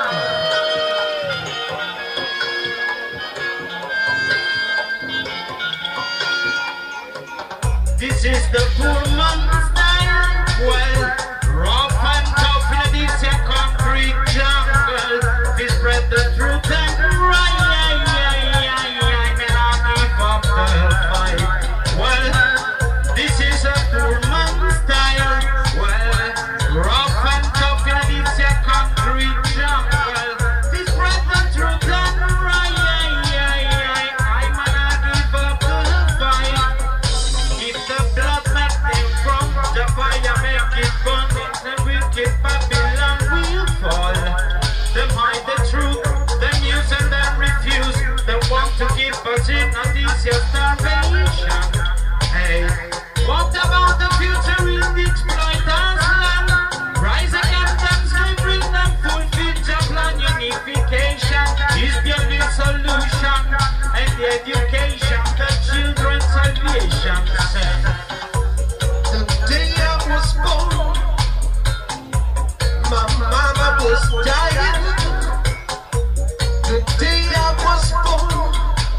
This is the poor man's style. Well, rough and tough in this here concrete jungle. We spread the truth and right. May not give up the fight. Well, this is a poor man's style. Well, rough and tough in this here concrete jungle. We spread the truth and right. I may not give up the fight. If the blood make them from the fire, make it burn, the wicked Babylon will fall. Them hide the truth, them use and them refuse. They want to keep us in a this year starvation. Hey, what about the future in the exploiters' land? Rise against them slavery, them fulfill the plan. Unification is the only solution, and the education, the children's salvation.
The day I was born, my mama was dying. The day I was born,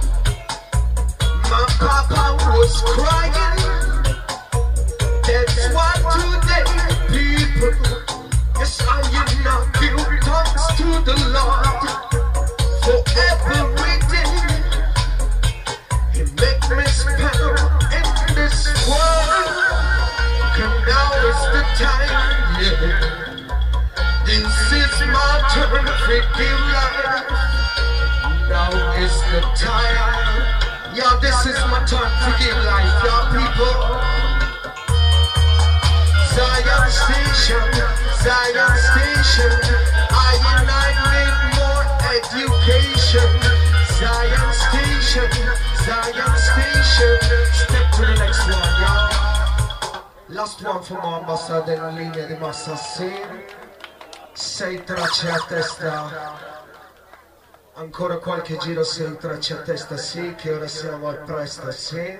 my papa was crying. That's why today, people, yes, I am not give thanks to the Lord for everything He make me spend in this world. And now is the time, yeah. This is my turn to give life. Now is the time. Yeah, this is my turn to give life, y'all people. Zion Station, Zion Station. I need more education. Zion Station, Zion Station. Step to the next one, y'all. Last one from Mombasa, della linea di Massa Sin. 6 tracce a testa. Ancora qualche giro, 6 tracce a testa, sì, che ora siamo al presto, sì.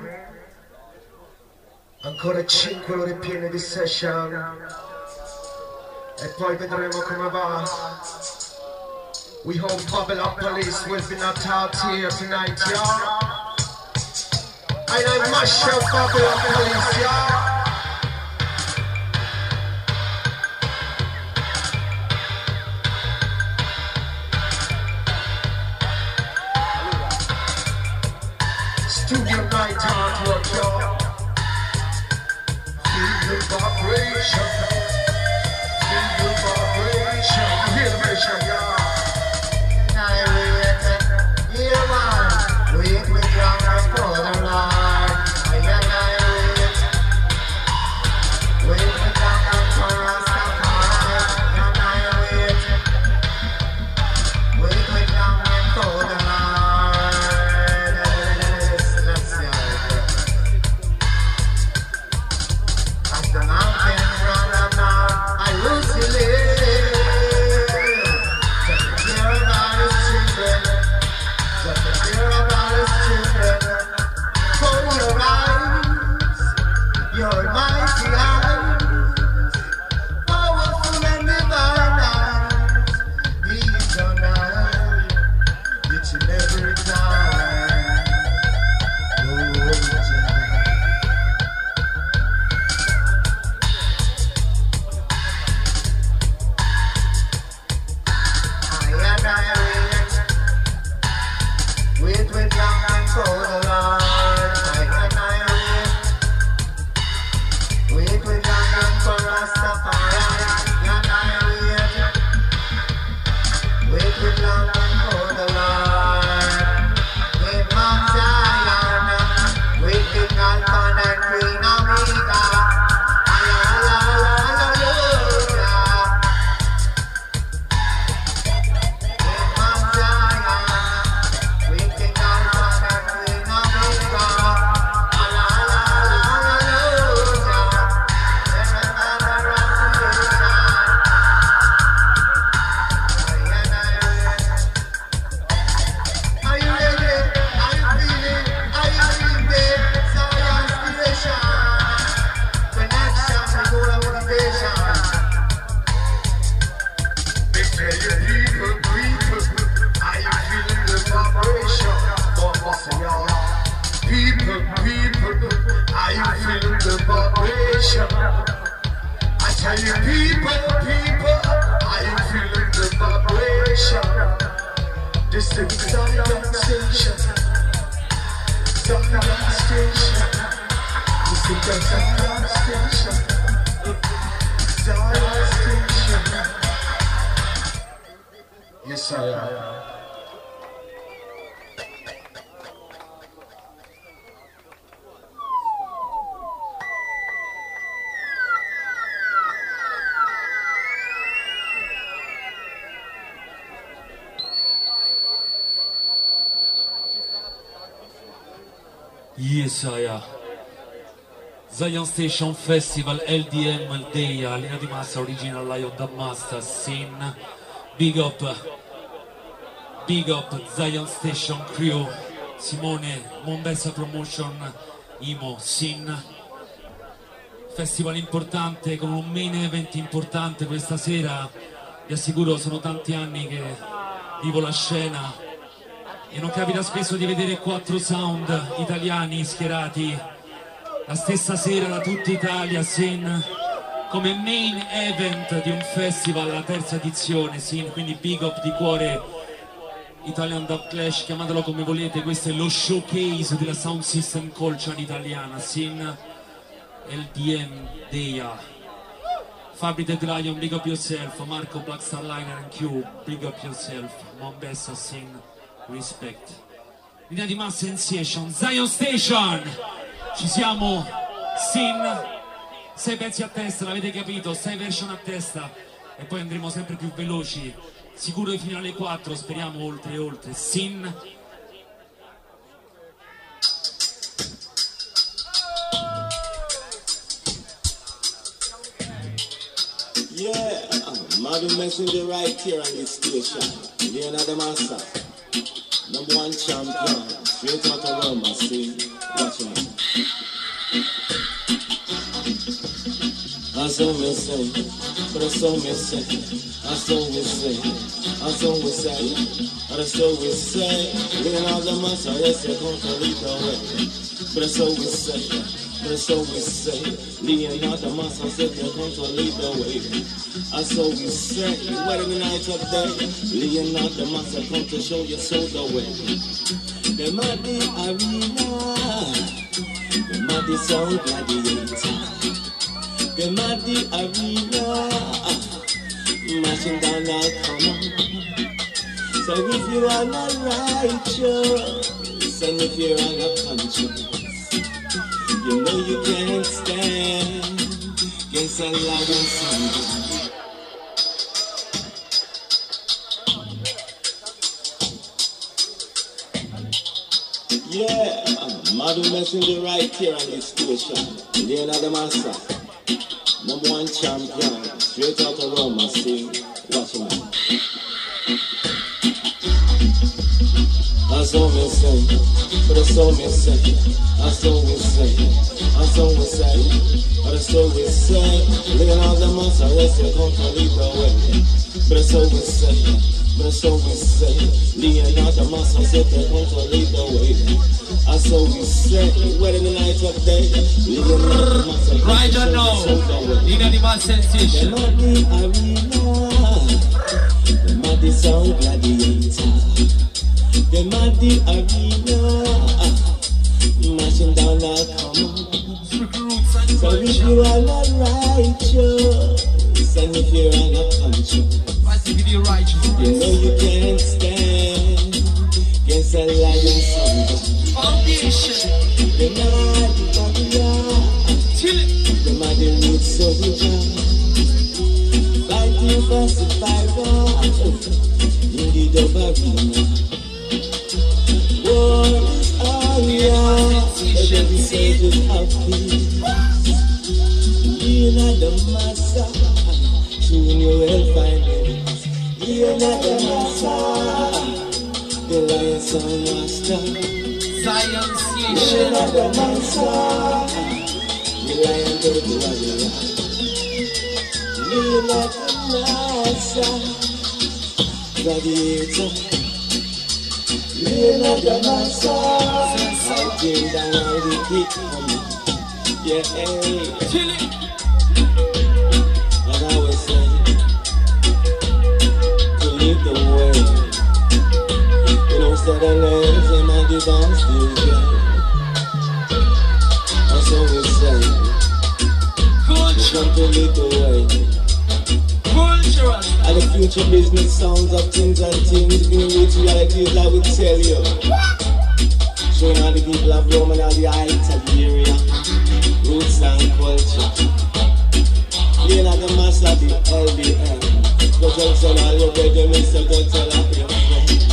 Ancora 5 ore piene di session. E poi vedremo come va. We hope Babylon Police will be not out here tonight, y'all. And I mash up Babylon Police, y'all. Studio night artwork, y'all. Feel the vibration. Feel the vibration. Hear the vibration, y'all.
Yeah, man. Wait, we can't for the Lord. Wait, we can't for Rastafari. Wait, we can't for the Lord. Let's see how it goes. As the mountains run about, I will see it.
Zion Station. Zion Station. This is the Zion Station. Zion Station. Yes, I am.
Yes, Zion Station Festival, LDM, Aldeia, linea di massa, original Lion da Master, Sin, big up Zion Station Crew, Simone, Mombessa Promotion, Imo, Sin. Festival importante, con un main event importante questa sera, vi assicuro sono tanti anni che vivo la scena e non capita spesso di vedere 4 sound italiani schierati la stessa sera da tutta Italia, Sin, come main event di un festival, la terza edizione, Sin, quindi big up di cuore Italian Dub Clash, chiamatelo come volete, questo è lo showcase della sound system culture italiana, Sin, LDM, Deia, Fabri Dead Lion, big up yourself, Marco Black Star Liner and Q, big up yourself, Mombessa, Sin, respect. Linea di massa Initiation, Zion Station, ci siamo, Sin, 6 pezzi a testa, l'avete capito, 6 version a testa e poi andremo sempre più veloci, sicuro di finale 4, speriamo oltre e oltre, Sin.
Yeah, Madu Messenger right here on this station. Leonardo Massa, #1 champion, straight out of Roma, see, watch me. I saw me say, but I saw me say, I saw me say, I saw me say, but I saw me say, Leonardo Massa, yes, I come to lead the way, but I saw me say, but I saw me say, Leonardo Massa said you're going to lead the way. I saw we say, what in the night of day, Leonardo Massa come to show you so the way. The mighty arena, the mighty sound gladiator, the mighty arena, mashing down our common. So if you are not righteous, and if you are not conscious, you know you can't stand against a lion sound. Yeah, Madu Messenger right here on this station. Leonardo Massa, #1 champion, straight out of Roma, see, watch me. I saw me say, but I saw me say, I saw me say, I saw me say, but I saw me say, Leonardo Massa, yes, you come to lead the way. But I saw me say, but I saw me say, Leonardo Massa said they come to lead the way. I saw me say, what in the night of day, Leonardo Massa
right now, linea di massa Sensation.
The mighty arena, the mighty sound gladiator, the mighty arena, mashing down our common. So if you are not righteous, and if you are not conscious, you know you can't stand against a lion sound.
Foundation.
The mighty roots soldier, fighting for survival in the dub arena. War is on ya, every soldier of peace. Leonardo Massa, soon you will find it. Leonardo Massa, the lion sound master.
Zion Station.
Leonardo Massa, the lion to the warrior. Leonardo Massa, gladiator. Leonardo Massa, fighting down all the kick for me. Yeah, hey.
Chill it.
As I was saying, to lead the way. You know, said the names, him and the dance DJ. That's what we say. Come to little way. And the future business sounds of things and things, being with realities I will tell you. Showing how the people of Rome and all the heights of the area, roots and culture. Playing at the mass of the LDM. Go tell some all your brother, Mr. Go tell up your friend.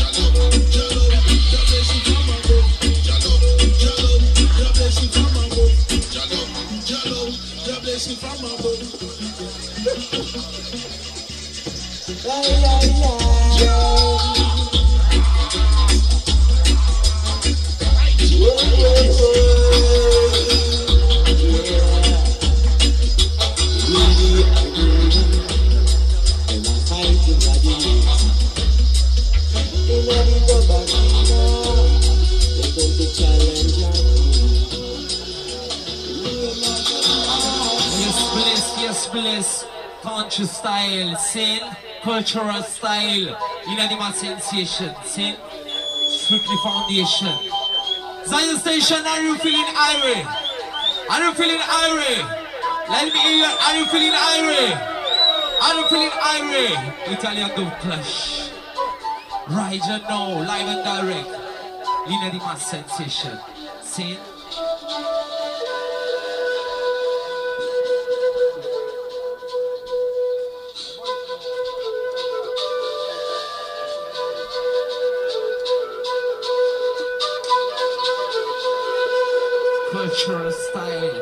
Conscious style, sin, cultural style, inanimate sensation, sin, strictly foundation. Zion Station, are you feeling irie? Are you feeling irie? Let me hear, are you feeling irie? Are you feeling irie? Italian Dove Clash. Right now, live and direct, inanimate sensation, sin. Cultural style.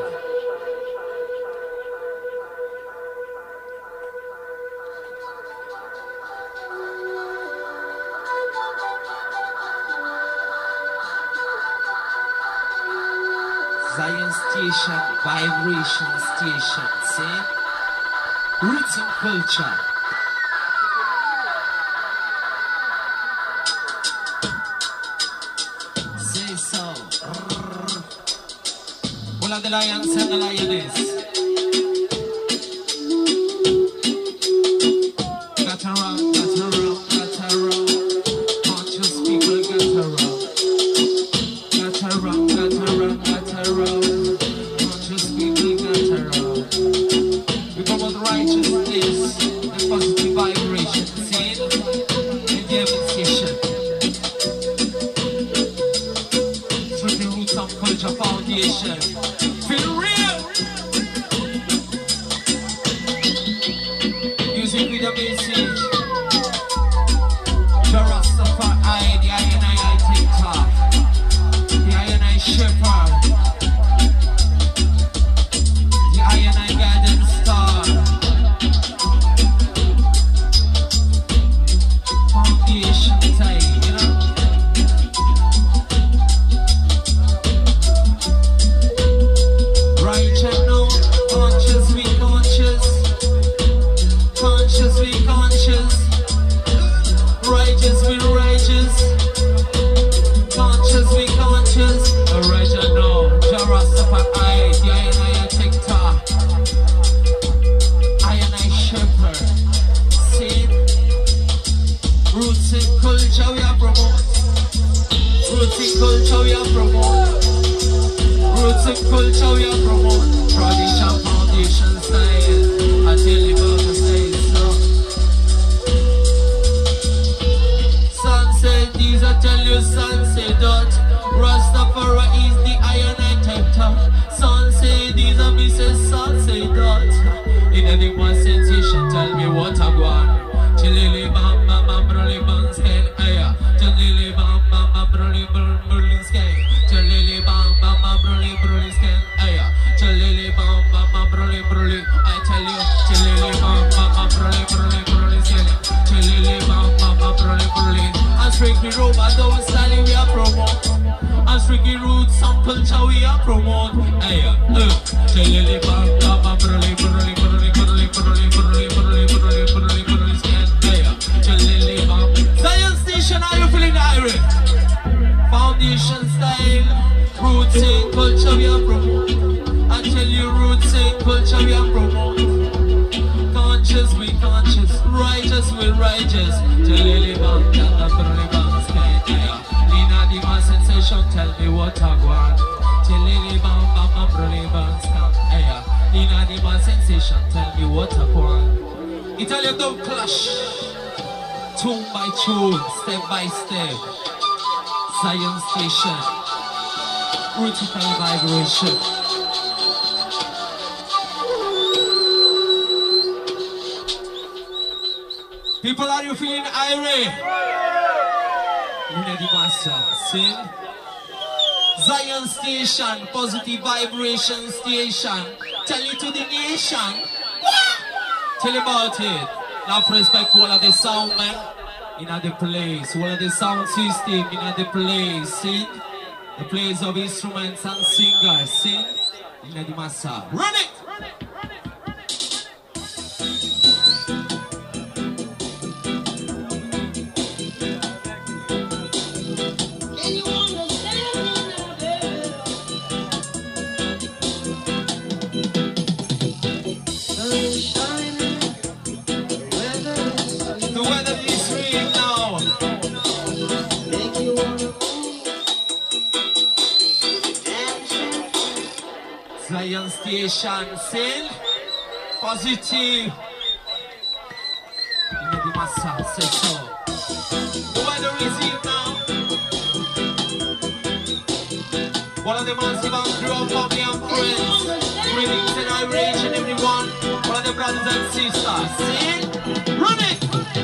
Zion Station, vibration station, see? Roots and culture. Say so. All of the lions and the lioness. Got around, got around, got around. Conscious people got around. Got around, got around, got around. Conscious people got around. We promote righteousness and positive vibration. See it? In the demonstration. Through the roots of culture foundation. Feel real. Music with a message. Rastafari, the I TikTok, the I Shepherd, the I Garden Star, foundation time, you know. Right now, conscious we conscious, conscious we conscious, righteous we righteous, conscious we conscious. Right now, Rastafari, the I TikTok, I Shepherd, see, roots and culture we are promote, roots and culture we are promote. Roots and culture we are promote. Tradition, foundation, style. I tell you about the style, so. Sunset, these I tell you, sunset dot. Rastafari is the iron I top. Sunset, these are me say sunset dot. In any one sensation, tell me what I want. Chilili bam bam bam brully bam skin, aya. Chilili bam bam bam brully brully skin. Chilili bam bam bam brully brully skin, aya. Chilili bam bam bam brully brully. I tell you, chilili bam bam bam brully brully brully skin. Chilili bam bam bam brully brully. I'm strictly robot, don't style we are promote. I'm strictly roots, some culture we are promote. Aya, chilili bam bam bam brully brully brully brully brully brully brully brully brully brully skin, aya. Chilili bam. Zion Station, are you feeling irie? Foundation style, roots and culture we are promote. I tell you, roots and culture we are promote. Conscious we conscious, righteous we righteous. Chilili bam bam brully bam skin, aya. sensation, tell me what I want. Chilly bam bam bam brully bam stamp. Hey, in the man sensation, tell me what I want. Italian don't clash. Tune by tune, step by step. Science Station. Rutical vibration. People, are you feeling irate? Luna Di Massa, sing. Zion Station, positive vibration station. Tell it to the nation. Tell about it. Love, respect, all of the sound, man. In the place, all of the sound system in the place. Sing. The place of instruments and singers. Sing. Luna Di Massa. Run it! Zion Station, sing. Positive. Luna Di Massa, say so. The weather is here now. One of the massive and crew, family and friends. Greetings and iration, everyone. One of the brothers and sisters, sing. Run it!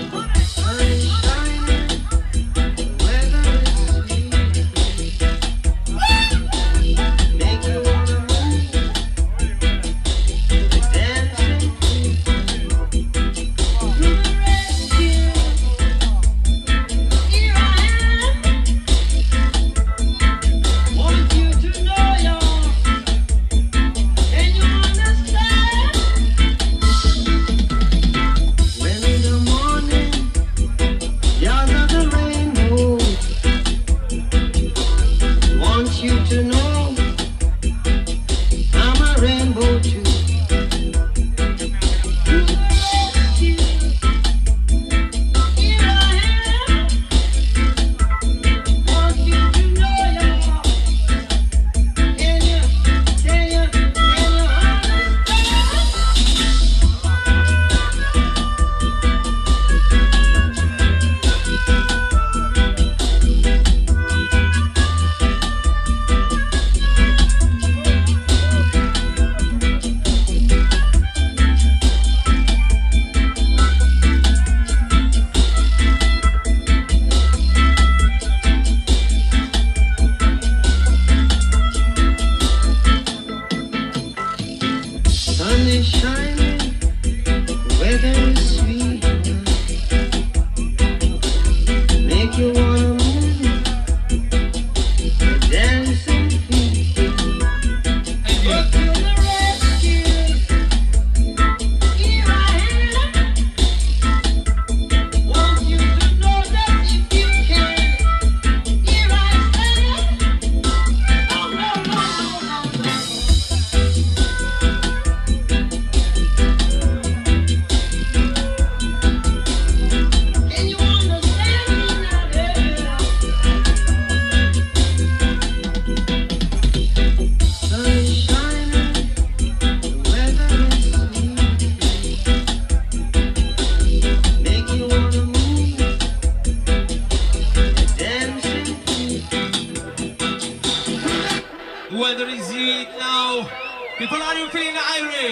Weather is heat now. People, are you feeling irate?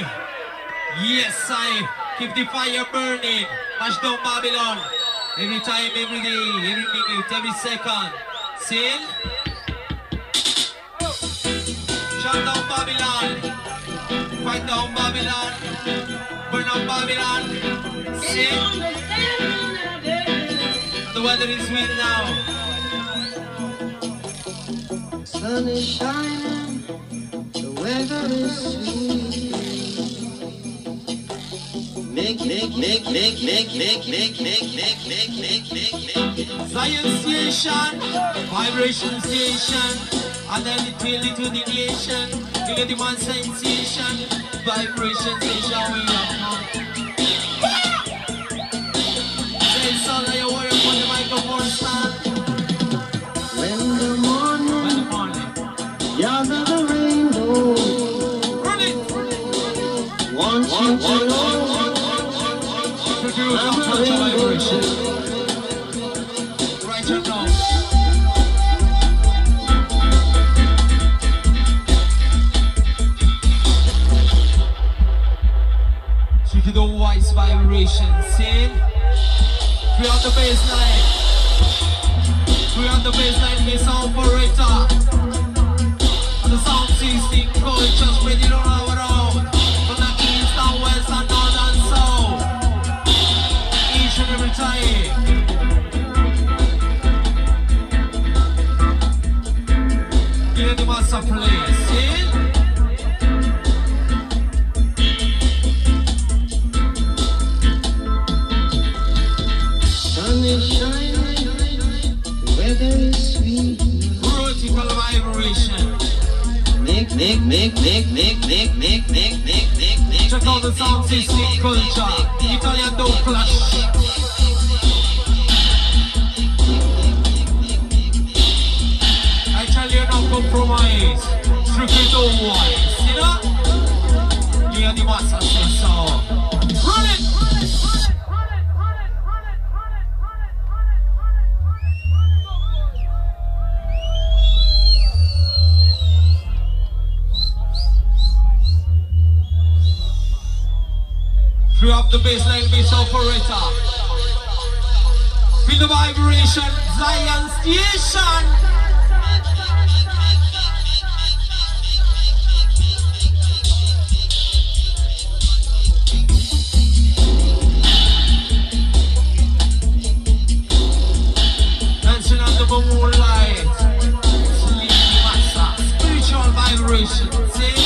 Yes, I keep the fire burning. Mash down Babylon. Every time, every day, every minute, every second. Sing. Shut down Babylon. Fight down Babylon. Burn up Babylon. Sing. The weather is sweet now.
Sun is shining, the weather is sweet.
Zion Station, vibration station, and then it feel it to the nation. You get the man sensation, vibration station we have now. Say sound like a warrior on the microphone stand.
When the morning
Check out the sound system culture. Italian don't clash. I tell you no compromise. Strictly don't wise. You know? Lea Di Massa says so. Run it! Free up the bassline, bass operator. Feel the vibration, Zion Station. Dancing under the moonlight. Sleepy Massa, spiritual vibration. See?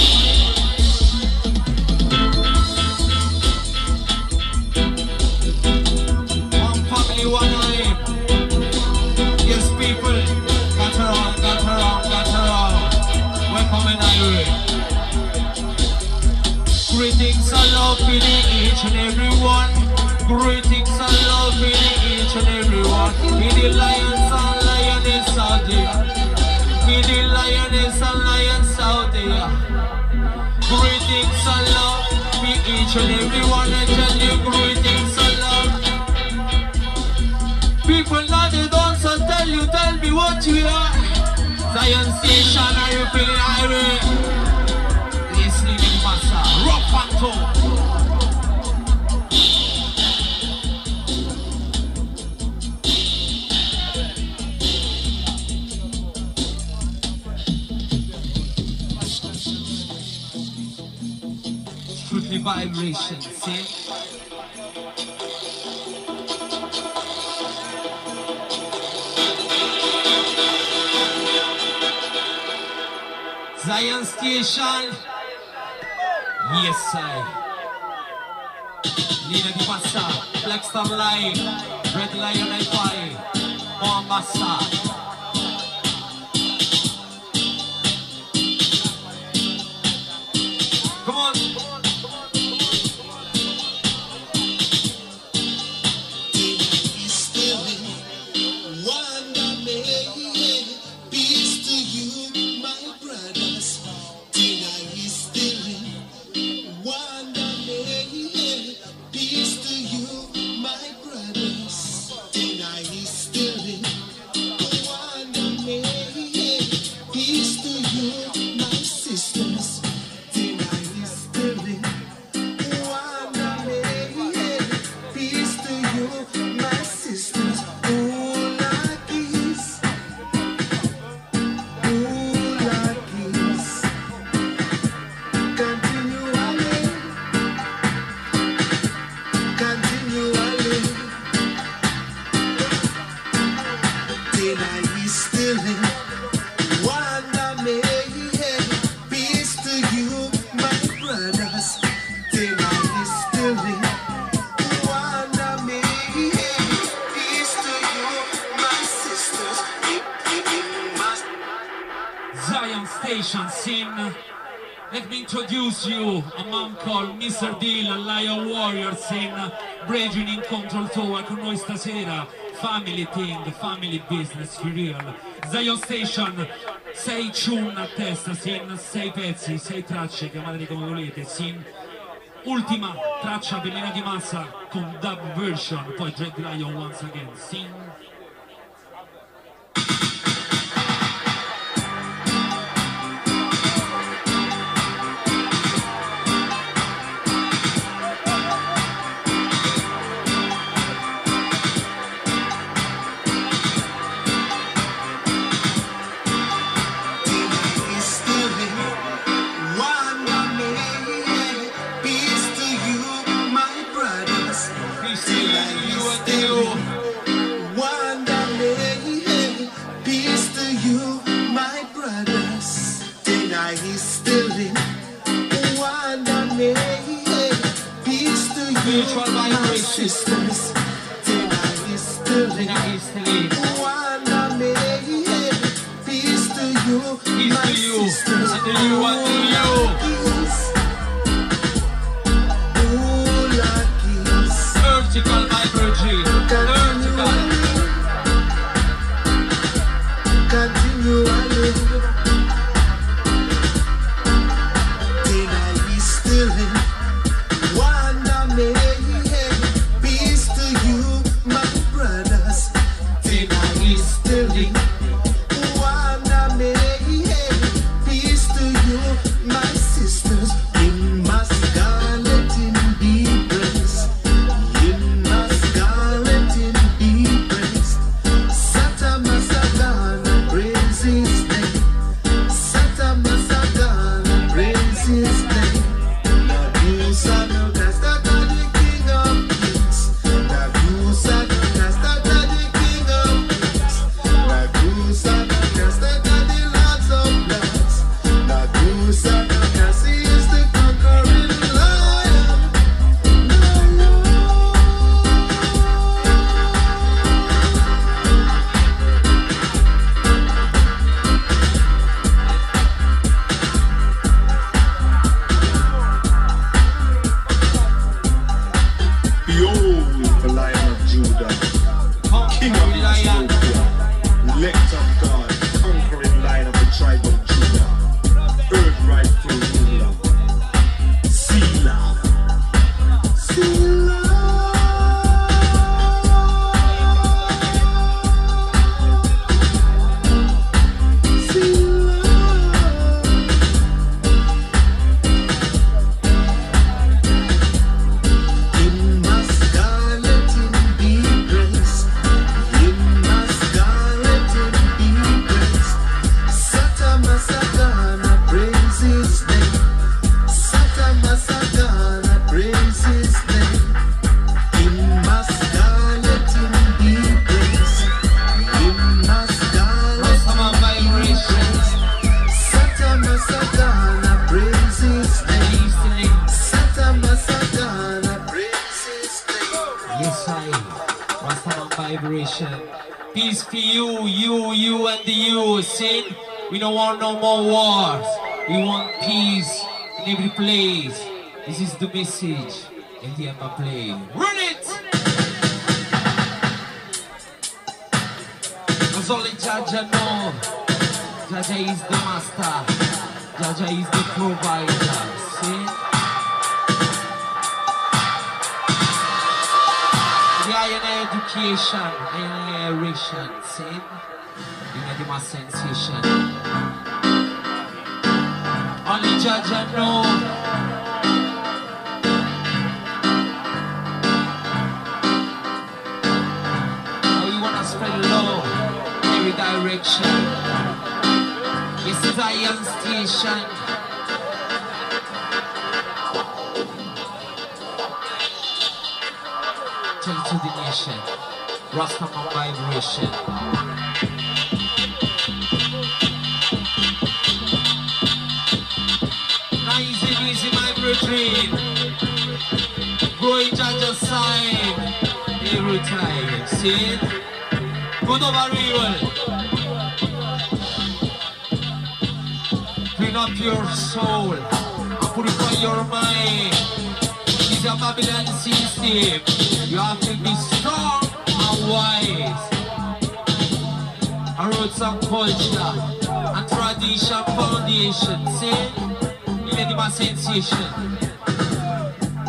One aim. Yes, people, got around. Welcome in Irie. Greetings and love for each and every one. Greetings and love for each and every one. Be the lions and lioness out there. Be the lioness and lions out there. Greetings and love for each and every one. I tell you, greetings and love. People now they dance and tell me what you are. Zion Station, are you feeling irate? Listening in Massa, rock and talk. Strictly vibration, see? Zion Station. Yes, I. Lea Di Massa, Black Star Live, Red Lion FI, Mombasa. Come on. Let me introduce you a man called Mr. Deal, Lion Warrior in Brethren in Control Tower con noi stasera. Family thing, family business, for real. Zion Station, 6 tune a testa, sin 6 pezzi, 6 tracce, chiamateli come volete, sin ultima traccia velena di massa con dub version, poi Dread Lion once again, sing.
Spiritual vibrations. Peace to you, and to you, and to you. Vertical vibration. Vertical. Continually. Then I be still in. Peace to you, my brothers. Then I be still in. Peace to you, my sisters. In my scarlet in be praised. In my scarlet in be praised. Sata Masagana, praise his name. Sata Masagana, praise his name. The new son of God, that are the King of Kings. The new son of God, that are the King of Kings. The new son of God, that are the Lords of Lords. The new son of God, he is the conquering lion.
Behold the Lion of Judah, King of Ethiopia, elect of God, conquering Lion of the tribe of Judah, earth rightful ruler, Selah, Selah. In my scarlet in be praised. In my scarlet in be praised. Sata Masagana, praise his name. Sata Masagana, praise his name. In my scarlet in be praised. In my scarlet in be praised. Sata Masagana, praise his name. Sata Masagana, praise his name.
Yes, I. Rastaman vibration. Peace for you, and the you. Sin. We don't want no more wars. We want peace in every place. This is the message. And the Emma play. Run it! Cause only Jaja know. Jaja is the master. Jaja is the provider. See? The iron education, iron narration, see? You know the mass sensation. Only Jaja know. How you wanna spread love in every direction. This is Iron Station. Tell it to the nation. Rastaman vibration. Now easy, my brethren. Growing Jaja side every time. See it? Good over evil. Clean up your soul. Purify your mind. It's a Babylon system. You have to be strong and wise. And roots and culture and tradition foundation. See? You get my sensation.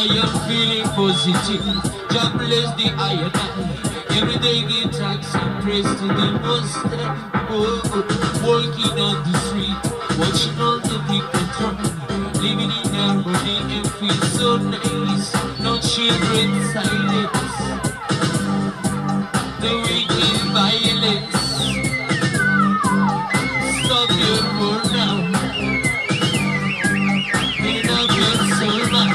I am feeling positive. God bless the iron. Every day give thanks and praise to the Most High. Walking on the street, watching all the people come, living in harmony and feel so nice. No children silence, the wicked violence. Stop your war now. Clean up your soul now.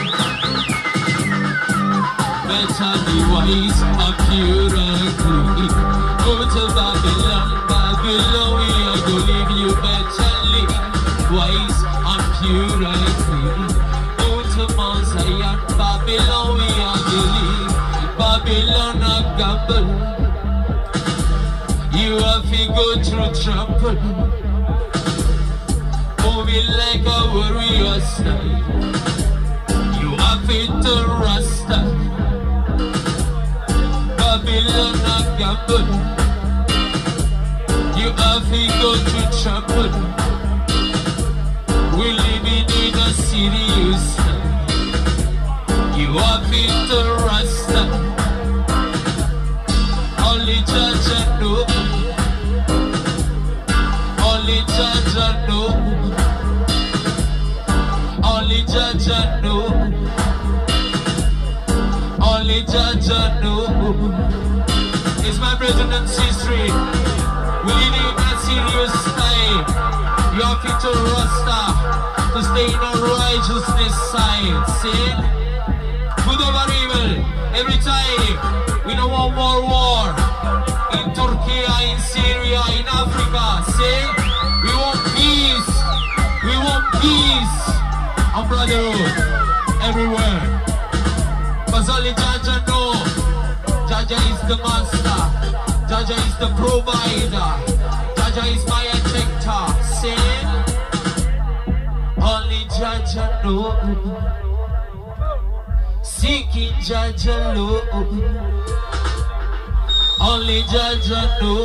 Better be wise and pure and clean. Go to Babylon, Babylon, we are gonna leave you better live. Wise and pure and clean. Go to Mount Zion, Babylon, we are gonna leave. Babylon a gamble. You have to go through trouble. Moving like a warrior style. You have to rasta. Babylon a gamble. You have to go to trouble. We living in a serious time. You have to rasta. Only Jaja know. Only Jaja know. Only Jaja know. Only Jaja know. It's my president's history. We live in a serious time. You have to rasta to stay in a righteousness side. See? Good over evil. Every time we don't want more war. In Turkey, in Syria, in Africa. See? We want peace. We want peace and brotherhood everywhere. Cause only Jaja know. Jaja is the master. Jaja is the provider. Jaja is my protector. Say, only Jaja know. Seeking Jaja know. Only Jaja know.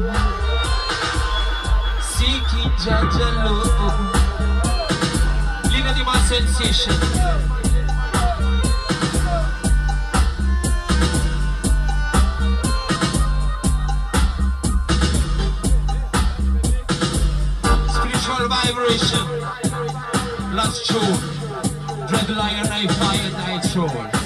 Seeking Jaja know. Leave it in my sensation. Vibration, last show, Dread Lion, I fire night show.